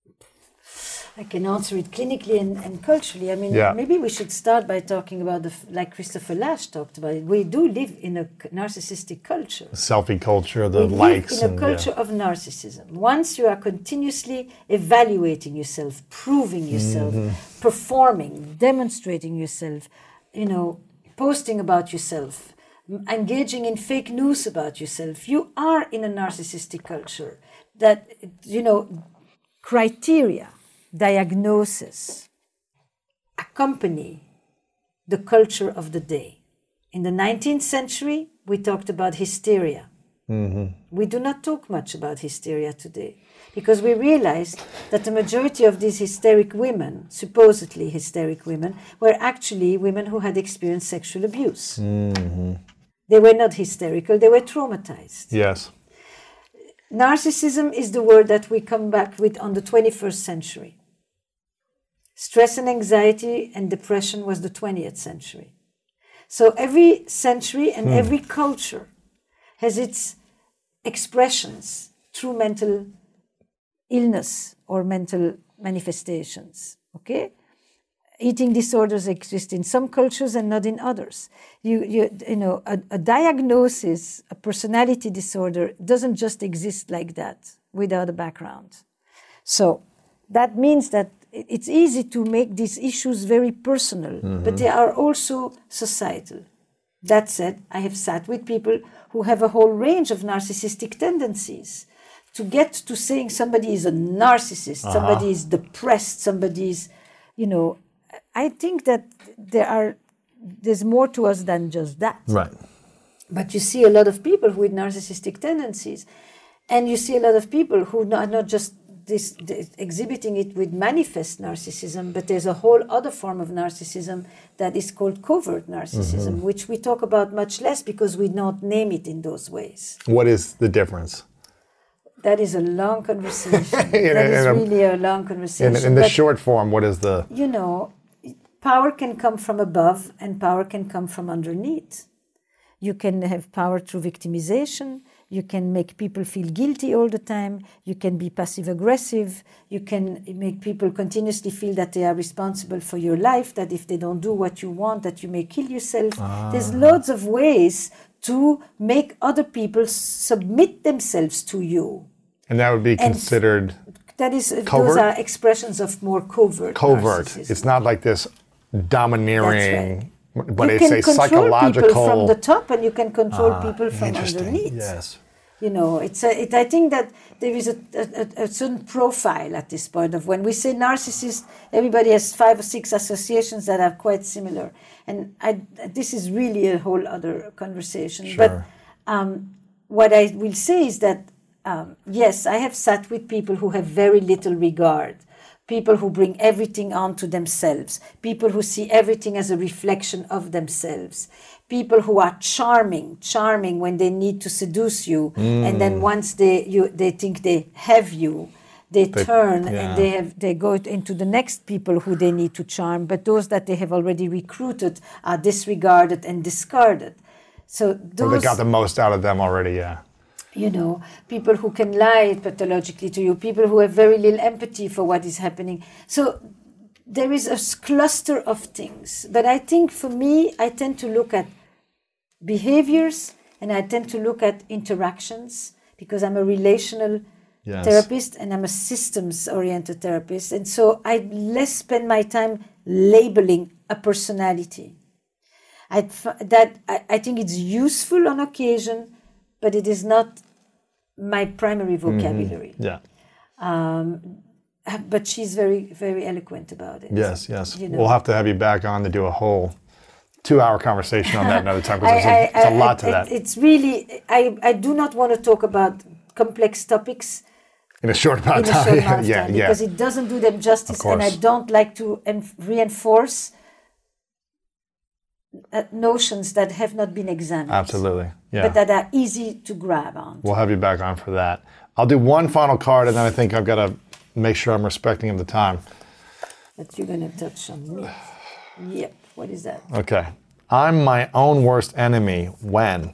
S2: I can answer it clinically and, and culturally. I mean,
S4: yeah.
S2: maybe we should start by talking about, the, like Christopher Lasch talked about it. We do live in a narcissistic culture.
S4: Selfie culture, the
S2: we
S4: likes.
S2: We live in a
S4: and,
S2: culture
S4: yeah.
S2: of narcissism. Once you are continuously evaluating yourself, proving yourself, mm-hmm. performing, demonstrating yourself, you know, posting about yourself, engaging in fake news about yourself, you are in a narcissistic culture that, you know, criteria, diagnosis accompany the culture of the day. In the nineteenth century, we talked about hysteria. Mm-hmm. We do not talk much about hysteria today because we realized that the majority of these hysteric women, supposedly hysteric women, were actually women who had experienced sexual abuse. Mm-hmm. They were not hysterical, they were traumatized.
S4: Yes.
S2: Narcissism is the word that we come back with on the twenty-first century. Stress and anxiety and depression was the twentieth century. So every century and hmm. every culture has its expressions through mental illness or mental manifestations, okay? Eating disorders exist in some cultures and not in others. You, you, you know, a, a diagnosis, a personality disorder doesn't just exist like that without a background. So that means that it's easy to make these issues very personal, mm-hmm. but they are also societal. That said, I have sat with people who have a whole range of narcissistic tendencies. To get to saying somebody is a narcissist, uh-huh. somebody is depressed, somebody is, you know, I think that there are there's more to us than just that.
S4: Right.
S2: But you see a lot of people with narcissistic tendencies, And you see a lot of people who are not just this, this, exhibiting it with manifest narcissism, but there's a whole other form of narcissism that is called covert narcissism, mm-hmm. which we talk about much less because we don't name it in those ways.
S4: What is the difference?
S2: That is a long conversation.
S4: in,
S2: that
S4: in,
S2: is
S4: in
S2: really a, a long conversation.
S4: In, in the
S2: but,
S4: short form, what is the...
S2: You know, power can come from above and power can come from underneath. You can have power through victimization. You can make people feel guilty all the time. You can be passive-aggressive. You can make people continuously feel that they are responsible for your life, that if they don't do what you want, that you may kill yourself. Ah. There's loads of ways to make other people submit themselves to you.
S4: And that would be considered
S2: and that is,
S4: covert?
S2: Those are expressions of more covert
S4: Covert.
S2: narcissism.
S4: It's not like this domineering... But
S2: you
S4: it's
S2: can
S4: a
S2: control
S4: psychological...
S2: people from the top and you can control
S4: ah,
S2: people from underneath.
S4: Yes.
S2: You know, it's a, it, I think that there is a, a, a certain profile at this point of when we say narcissist, everybody has five or six associations that are quite similar. And I, this is really a whole other conversation.
S4: Sure.
S2: But um, what I will say is that, um, yes, I have sat with people who have very little regard. People who bring everything onto themselves, people who see everything as a reflection of themselves, people who are charming, charming when they need to seduce you, mm. and then once they you they think they have you, they, they turn yeah. and they have they go into the next people who they need to charm, but those that they have already recruited are disregarded and discarded. So those,
S4: or they got the most out of them already, yeah.
S2: You know, people who can lie pathologically to you, people who have very little empathy for what is happening. So there is a cluster of things. But I think for me, I tend to look at behaviors and I tend to look at interactions because I'm a relational yes. therapist and I'm a systems-oriented therapist. And so I less spend my time labeling a personality. I, that, I, I think it's useful on occasion, but it is not my primary vocabulary.
S4: Mm-hmm. Yeah.
S2: Um, but she's very, very eloquent about it.
S4: Yes, yes.
S2: You know.
S4: We'll have to have you back on to do a whole two-hour conversation on that another time because there's, there's a lot to
S2: I,
S4: that.
S2: It's really, I, I do not want to talk about complex topics
S4: in a short amount of
S2: time,
S4: time.
S2: Short amount of
S4: yeah,
S2: time
S4: yeah.
S2: Because it doesn't do them justice, and I don't like to en- reinforce Uh, notions that have not been examined.
S4: Absolutely, yeah.
S2: But that are easy to grab on.
S4: We'll have you back on for that. I'll do one final card, and then I think I've got to make sure I'm respecting of the time.
S2: But you're going to touch on me. Yep. What is that?
S4: Okay. I'm my own worst enemy when?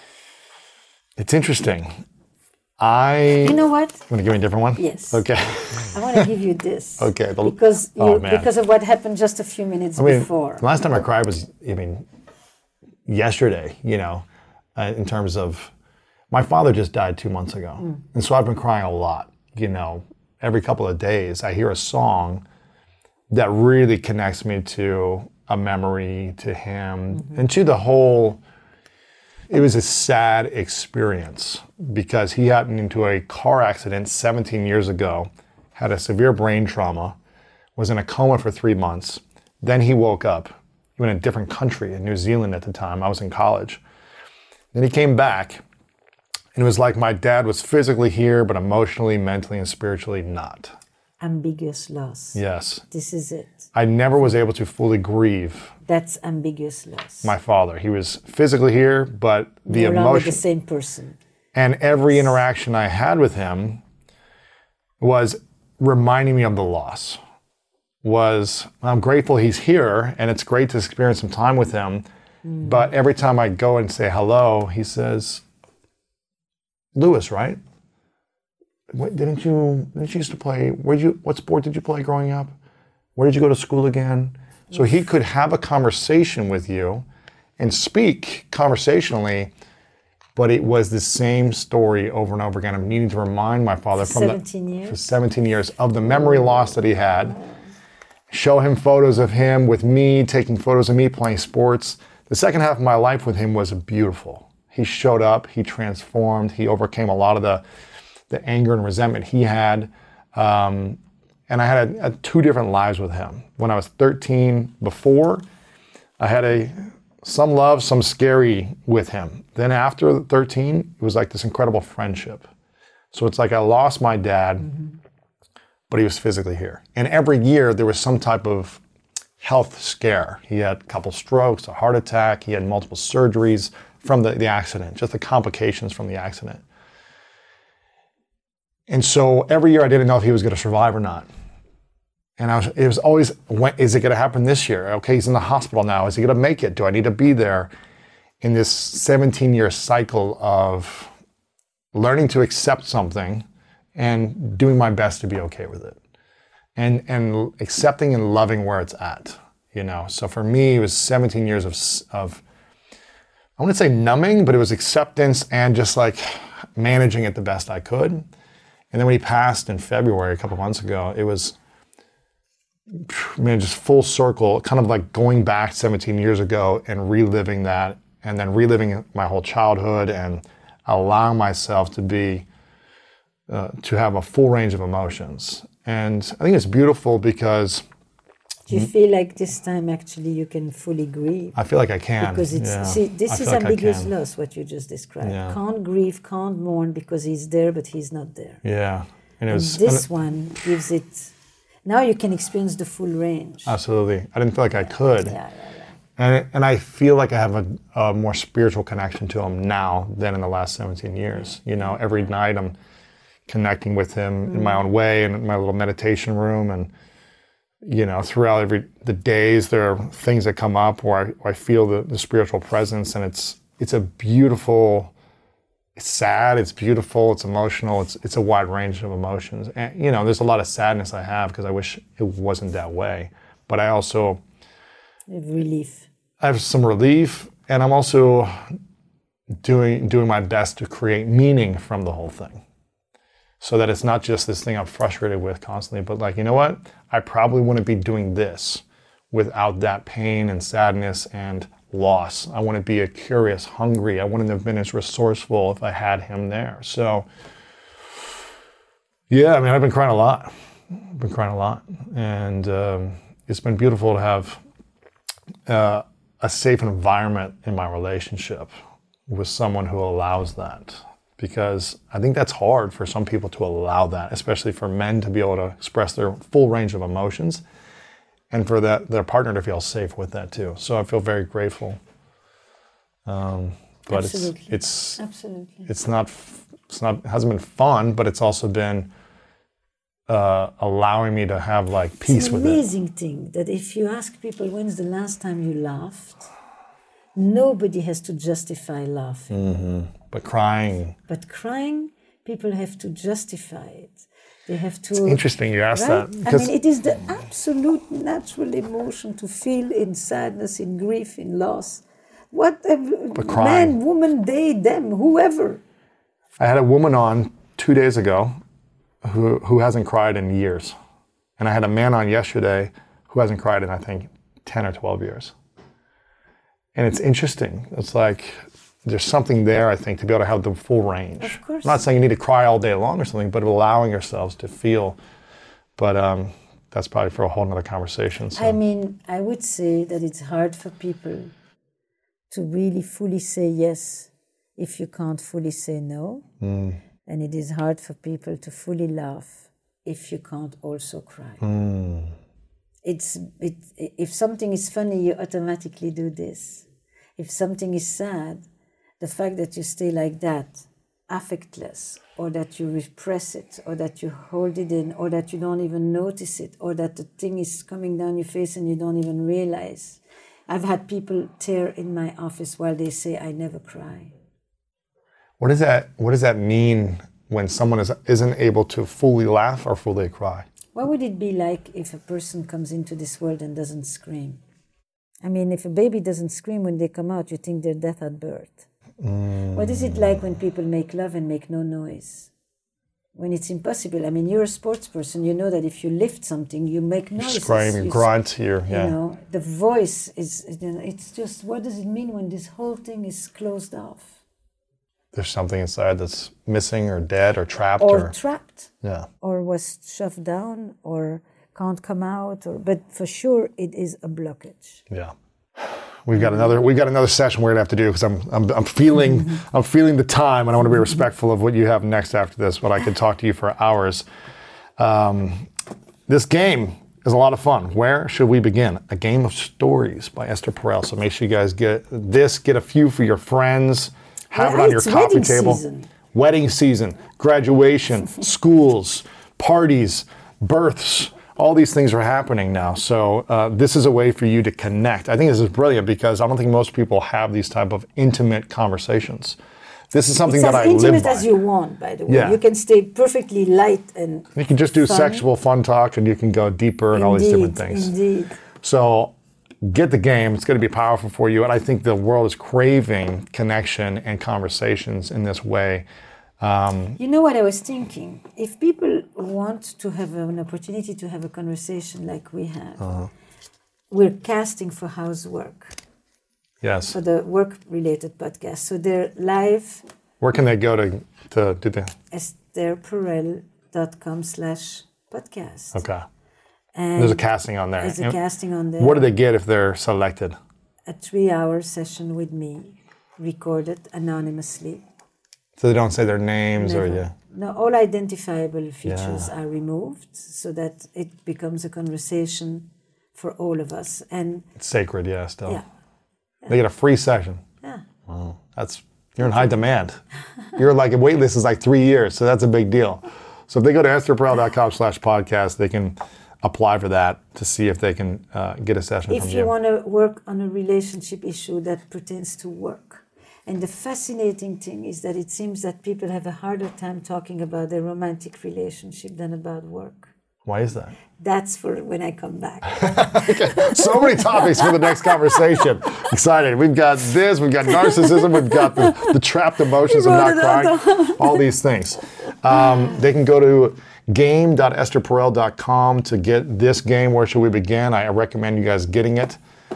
S4: It's interesting. I...
S2: You know what?
S4: You want to give me a different one?
S2: Yes.
S4: Okay.
S2: I want to give you this.
S4: Okay. The,
S2: because you,
S4: oh, man.
S2: because of what happened just a few minutes
S4: I mean,
S2: before.
S4: The last time I cried was, I mean, yesterday, you know, uh, in terms of, my father just died two months ago. Mm. And so I've been crying a lot, you know, every couple of days. I hear a song that really connects me to a memory, to him, mm-hmm. and to the whole... It was a sad experience because he got into a car accident seventeen years ago, had a severe brain trauma, was in a coma for three months. Then he woke up. He went in a different country, in New Zealand at the time. I was in college. Then he came back, and it was like my dad was physically here, but emotionally, mentally, and spiritually not.
S2: Ambiguous loss.
S4: Yes.
S2: This is it.
S4: I never was able to fully grieve.
S2: That's ambiguous loss.
S4: My father. He was physically here, but the
S2: no
S4: emotion...
S2: longer the same person.
S4: And every interaction I had with him was reminding me of the loss. Was, I'm grateful he's here, and it's great to experience some time with him. Mm. But every time I go and say hello, he says, Louis, right? What, didn't you didn't you used to play, where did you, what sport did you play growing up? Where did you go to school again? So he could have a conversation with you and speak conversationally, but it was the same story over and over again. I'm needing to remind my father
S2: for
S4: from
S2: seventeen
S4: the,
S2: years?
S4: for seventeen years of the memory loss that he had. Show him photos of him with me, taking photos of me playing sports. The second half of my life with him was beautiful. He showed up, he transformed, he overcame a lot of the, the anger and resentment he had. Um, and I had a, a, two different lives with him. When I was thirteen before, I had a some love, some scary with him. Then after thirteen, it was like this incredible friendship. So it's like I lost my dad, mm-hmm. but he was physically here. And every year there was some type of health scare. He had a couple strokes, a heart attack, he had multiple surgeries from the, the accident, just the complications from the accident. And so every year I didn't know if he was going to survive or not. And I was, it was always, when, is it going to happen this year? Okay, he's in the hospital now. Is he going to make it? Do I need to be there? In this seventeen-year cycle of learning to accept something and doing my best to be okay with it. And and accepting and loving where it's at, you know. So for me, it was seventeen years of, of I wouldn't say numbing, but it was acceptance and just like managing it the best I could. And then when he passed in February, a couple months ago, it was, man, just full circle, kind of like going back seventeen years ago and reliving that, and then reliving my whole childhood and allowing myself to be, uh, to have a full range of emotions. And I think it's beautiful because...
S2: Do you feel like this time actually you can fully grieve?
S4: I feel like I can.
S2: Because it's,
S4: yeah.
S2: see, this
S4: I
S2: is
S4: like
S2: ambiguous loss, what you just described.
S4: Yeah.
S2: Can't grieve, can't mourn because he's there, but he's not there.
S4: Yeah. And, it
S2: and
S4: was,
S2: this
S4: and
S2: one gives it... Now you can experience the full range.
S4: Absolutely. I didn't feel like I could.
S2: Yeah, yeah, yeah.
S4: And, and I feel like I have a, a more spiritual connection to him now than in the last seventeen years. You know, every night I'm connecting with him mm. in my own way in my little meditation room. And, you know, throughout every the days, there are things that come up where I, where I feel the, the spiritual presence. And it's it's a beautiful... It's sad, it's beautiful, it's emotional, it's it's a wide range of emotions. And, you know, there's a lot of sadness I have because I wish it wasn't that way. But I also...
S2: Relief.
S4: I have some relief, and I'm also doing doing my best to create meaning from the whole thing. So that it's not just this thing I'm frustrated with constantly, but like, you know what? I probably wouldn't be doing this without that pain and sadness and loss. I wouldn't be a curious, hungry. I wouldn't have been as resourceful if I had him there. So, yeah, I mean, I've been crying a lot. I've been crying a lot. And um, it's been beautiful to have uh, a safe environment in my relationship with someone who allows that. Because I think that's hard for some people to allow that, especially for men to be able to express their full range of emotions. And for that, their partner to feel safe with that too. So I feel very grateful. Um, but
S2: Absolutely.
S4: it's it's
S2: Absolutely.
S4: it's not it's not it hasn't been fun, but it's also been uh, allowing me to have like peace with it.
S2: It's an amazing thing that if you ask people when's the last time you laughed, nobody has to justify laughing.
S4: Mm-hmm. But crying.
S2: But crying, people have to justify it. They have to.
S4: It's interesting you asked
S2: right?
S4: that.
S2: I mean, it is the absolute natural emotion to feel in sadness, in grief, in loss. What a man, woman, they, them, whoever.
S4: I had a woman on two days ago who who hasn't cried in years, and I had a man on yesterday who hasn't cried in I think ten or twelve years. And it's interesting. It's like there's something there, I think, to be able to have the full range.
S2: Of course.
S4: I'm not saying you need to cry all day long or something, but allowing yourselves to feel. But um, that's probably for a whole nother conversation. So.
S2: I mean, I would say that it's hard for people to really fully say yes if you can't fully say no.
S4: Mm.
S2: And it is hard for people to fully laugh if you can't also cry.
S4: Mm.
S2: It's it, if something is funny, you automatically do this. If something is sad, the fact that you stay like that, affectless, or that you repress it, or that you hold it in, or that you don't even notice it, or that the thing is coming down your face and you don't even realize. I've had people tear in my office while they say, I never cry.
S4: What does that What does that mean when someone is, isn't able to fully laugh or fully cry?
S2: What would it be like if a person comes into this world and doesn't scream? I mean, if a baby doesn't scream when they come out, you think they're death at birth. Mm. What is it like when people make love and make no noise? When it's impossible. I mean, you're a sports person. You know that if you lift something, you make noise.
S4: You scream, you grunt here. Yeah.
S2: You know, the voice is, you know, it's just, what does it mean when this whole thing is closed off?
S4: There's something inside that's missing or dead or trapped.
S2: Or,
S4: or
S2: trapped.
S4: Yeah.
S2: Or was shoved down or can't come out. Or But for sure, it is a blockage.
S4: Yeah. we've got another we've got another session we're gonna have to do because I'm I'm I'm feeling I'm feeling the time, and I want to be respectful of what you have next after this. But I could talk to you for hours. Um, this game is a lot of fun. Where should we begin? A Game of Stories by Esther Perel. So make sure you guys get this, get a few for your friends, have
S2: Well,
S4: it on your
S2: it's
S4: coffee
S2: wedding
S4: table.
S2: season.
S4: Wedding season, graduation, schools, parties, births. All these things are happening now. So uh, this is a way for you to connect. I think this is brilliant because I don't think most people have these type of intimate conversations. This is something
S2: It's
S4: that
S2: as
S4: I live
S2: intimate
S4: by.
S2: as you want, by the way.
S4: Yeah.
S2: You can stay perfectly light and
S4: You can just do
S2: fun.
S4: sexual fun talk, and you can go deeper and all these different things.
S2: Indeed.
S4: So get the game. It's going to be powerful for you. And I think the world is craving connection and conversations in this way. Um,
S2: You know what I was thinking? If people want to have an opportunity to have a conversation like we have,
S4: Uh-huh.
S2: we're casting for housework,
S4: yes.
S2: for the work-related podcast. So they're live,
S4: Where can they go to, to do the...
S2: estherperel.com slash podcast.
S4: Okay.
S2: And
S4: There's a casting on there.
S2: There's a
S4: And
S2: casting on there.
S4: what do they get if they're selected?
S2: A three-hour session with me, recorded anonymously.
S4: So they don't say their names or
S2: Never.
S4: yeah.
S2: No, all identifiable features
S4: Yeah.
S2: are removed so that it becomes a conversation for all of us. And
S4: It's sacred, yeah, still.
S2: yeah,
S4: They get a free session.
S2: yeah.
S4: Wow. That's, you're in high demand. You're like, a wait list is like three years, so that's a big deal. So if they go to estherperel.com slash podcast, they can apply for that to see if they can uh, get a session
S2: If
S4: from
S2: you
S4: you.
S2: want to work on a relationship issue that pertains to work. And the fascinating thing is that it seems that people have a harder time talking about their romantic relationship than about work.
S4: Why is that?
S2: That's for when I come back.
S4: So many topics for the next conversation. Excited. We've got this, we've got narcissism, we've got the, the trapped emotions of not
S2: wrote it all
S4: crying, all these things. Um, they can go to game dot esther perel dot com to get this game. Where should we begin? I recommend you guys getting it.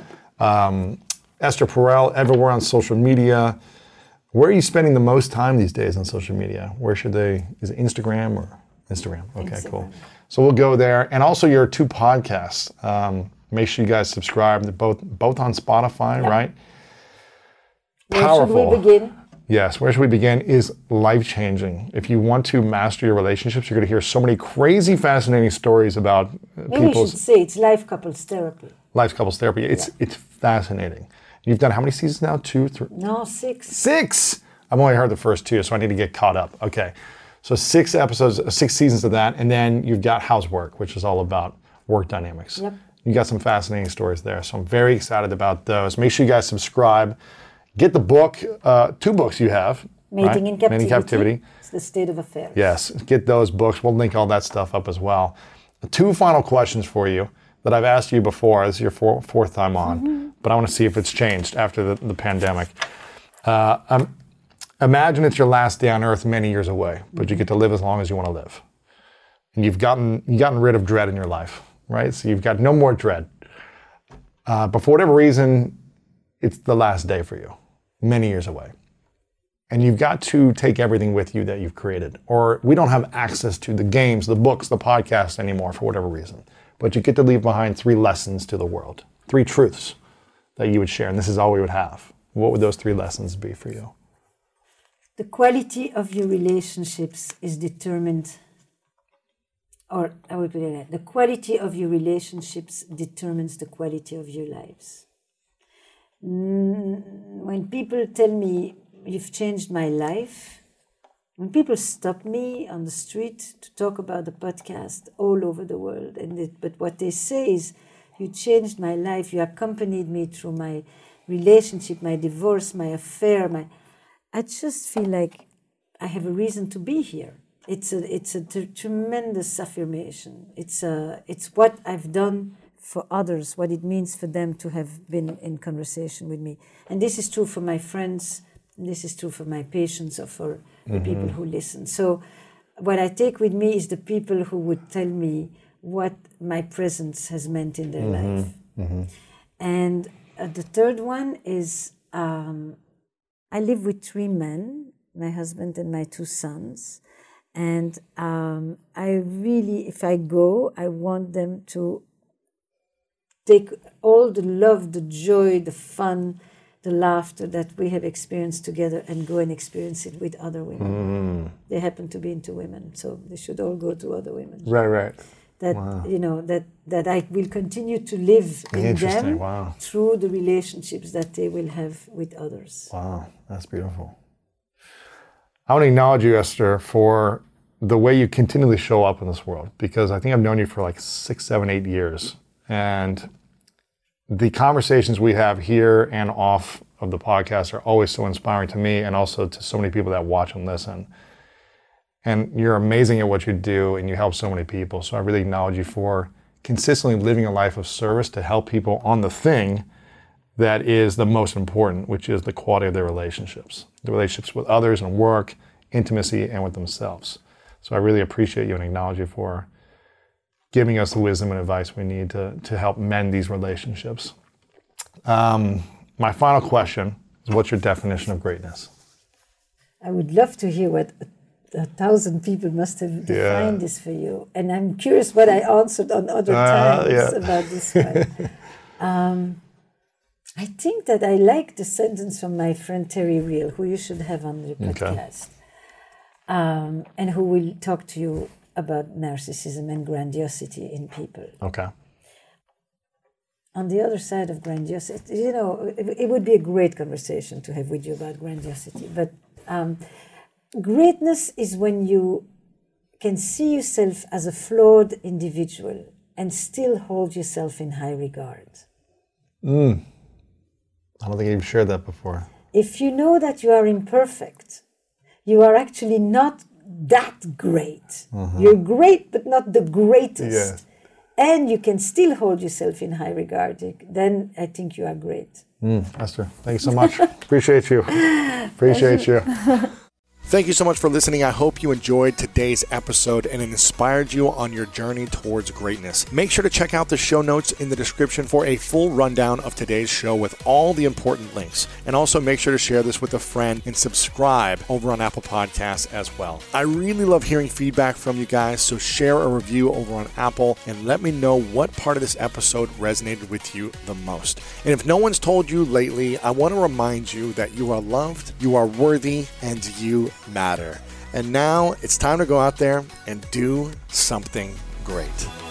S4: Um, Esther Perel, everywhere on social media. Where are you spending the most time these days on social media? Where should they, is it Instagram or Instagram? Okay,
S2: Instagram.
S4: cool. So we'll go there. And also your two podcasts. Um, make sure you guys subscribe. They're both, both on Spotify,
S2: Yep.
S4: right?
S2: Where
S4: Powerful.
S2: should we begin?
S4: Yes, where should we begin is life-changing. If you want to master your relationships, you're going to hear so many crazy, fascinating stories about uh,
S2: Maybe we
S4: people's
S2: should say it's life couples therapy.
S4: life couples therapy. It's it's fascinating. You've done how many seasons now? Two, three,
S2: No, six.
S4: six. I've only heard the first two, so I need to get caught up. Okay, so six episodes, uh, six seasons of that, and then you've got Housework, which is all about work dynamics.
S2: Yep.
S4: You got some fascinating stories there, so I'm very excited about those. Make sure you guys subscribe. Get the book, uh, two books you have.
S2: Mating
S4: right?
S2: in Captivity.
S4: Mating in Captivity.
S2: It's the state of affairs.
S4: Yes, get those books. We'll link all that stuff up as well. Two final questions for you that I've asked you before. This is your four, fourth time on, mm-hmm. but I want to see if it's changed after the, the pandemic. Uh, um, imagine it's your last day on Earth many years away, but you get to live as long as you want to live. And you've gotten, you've gotten rid of dread in your life, right? So you've got no more dread. Uh, but for whatever reason, it's the last day for you, many years away. And you've got to take everything with you that you've created. Or we don't have access to the games, the books, the podcasts anymore for whatever reason. But you get to leave behind three lessons to the world, three truths that you would share. And this is all we would have. What would those three lessons be for you?
S2: The quality of your relationships is determined, or I would put it like, the quality of your relationships determines the quality of your lives. When people tell me, you've changed my life, when people stop me on the street to talk about the podcast all over the world, and it, but what they say is, you changed my life, you accompanied me through my relationship, my divorce, my affair, my... I just feel like I have a reason to be here. It's a it's a t- tremendous affirmation. It's a it's what I've done for others, what it means for them to have been in conversation with me. And this is true for my friends, and this is true for my patients or for the mm-hmm. people who listen. So what I take with me is the people who would tell me what my presence has meant in their mm-hmm. life. Mm-hmm. And uh, the third one is um, I live with three men, my husband and my two sons. And um, I really, if I go, I want them to take all the love, the joy, the fun, the laughter that we have experienced together and go and experience it with other women.
S4: Mm.
S2: They happen to be into women, so they should all go to other women.
S4: Right, right.
S2: That,
S4: Wow.
S2: you know, that, that I will continue to live in
S4: Interesting.
S2: them
S4: Wow.
S2: through the relationships that they will have with others.
S4: Wow, that's beautiful. I want to acknowledge you, Esther, for the way you continually show up in this world, because I think I've known you for like six, seven, eight years. And the conversations we have here and off of the podcast are always so inspiring to me and also to so many people that watch and listen. And you're amazing at what you do and you help so many people. So I really acknowledge you for consistently living a life of service to help people on the thing that is the most important, which is the quality of their relationships, the relationships with others and work, intimacy, and with themselves. So I really appreciate you and acknowledge you for giving us the wisdom and advice we need to, to help mend these relationships. Um, my final question is, what's your definition of greatness?
S2: I would love to hear what a, a thousand people must have defined
S4: Yeah.
S2: this for you. And I'm curious what I answered on other
S4: Uh,
S2: times
S4: yeah.
S2: about this one. um, I think that I like the sentence from my friend Terry Real, who you should have on the podcast, um, and who will talk to you about narcissism and grandiosity in people.
S4: Okay.
S2: On the other side of grandiosity, you know, it, it would be a great conversation to have with you about grandiosity. But um, greatness is when you can see yourself as a flawed individual and still hold yourself in high regard.
S4: Mm. I don't think you've shared that before.
S2: If you know that you are imperfect, you are actually not that great. Mm-hmm. You're great, but not the greatest. Yeah. And you can still hold yourself in high regard. Then I think you are great.
S4: Mm, Esther, thank you so much. Appreciate you. Appreciate you.
S3: Thank you so much for listening. I hope you enjoyed today's episode and it inspired you on your journey towards greatness. Make sure to check out the show notes in the description for a full rundown of today's show with all the important links. And also make sure to share this with a friend and subscribe over on Apple Podcasts as well. I really love hearing feedback from you guys, so share a review over on Apple and let me know what part of this episode resonated with you the most. And if no one's told you lately, I want to remind you that you are loved, you are worthy, and you matter. And now it's time to go out there and do something great.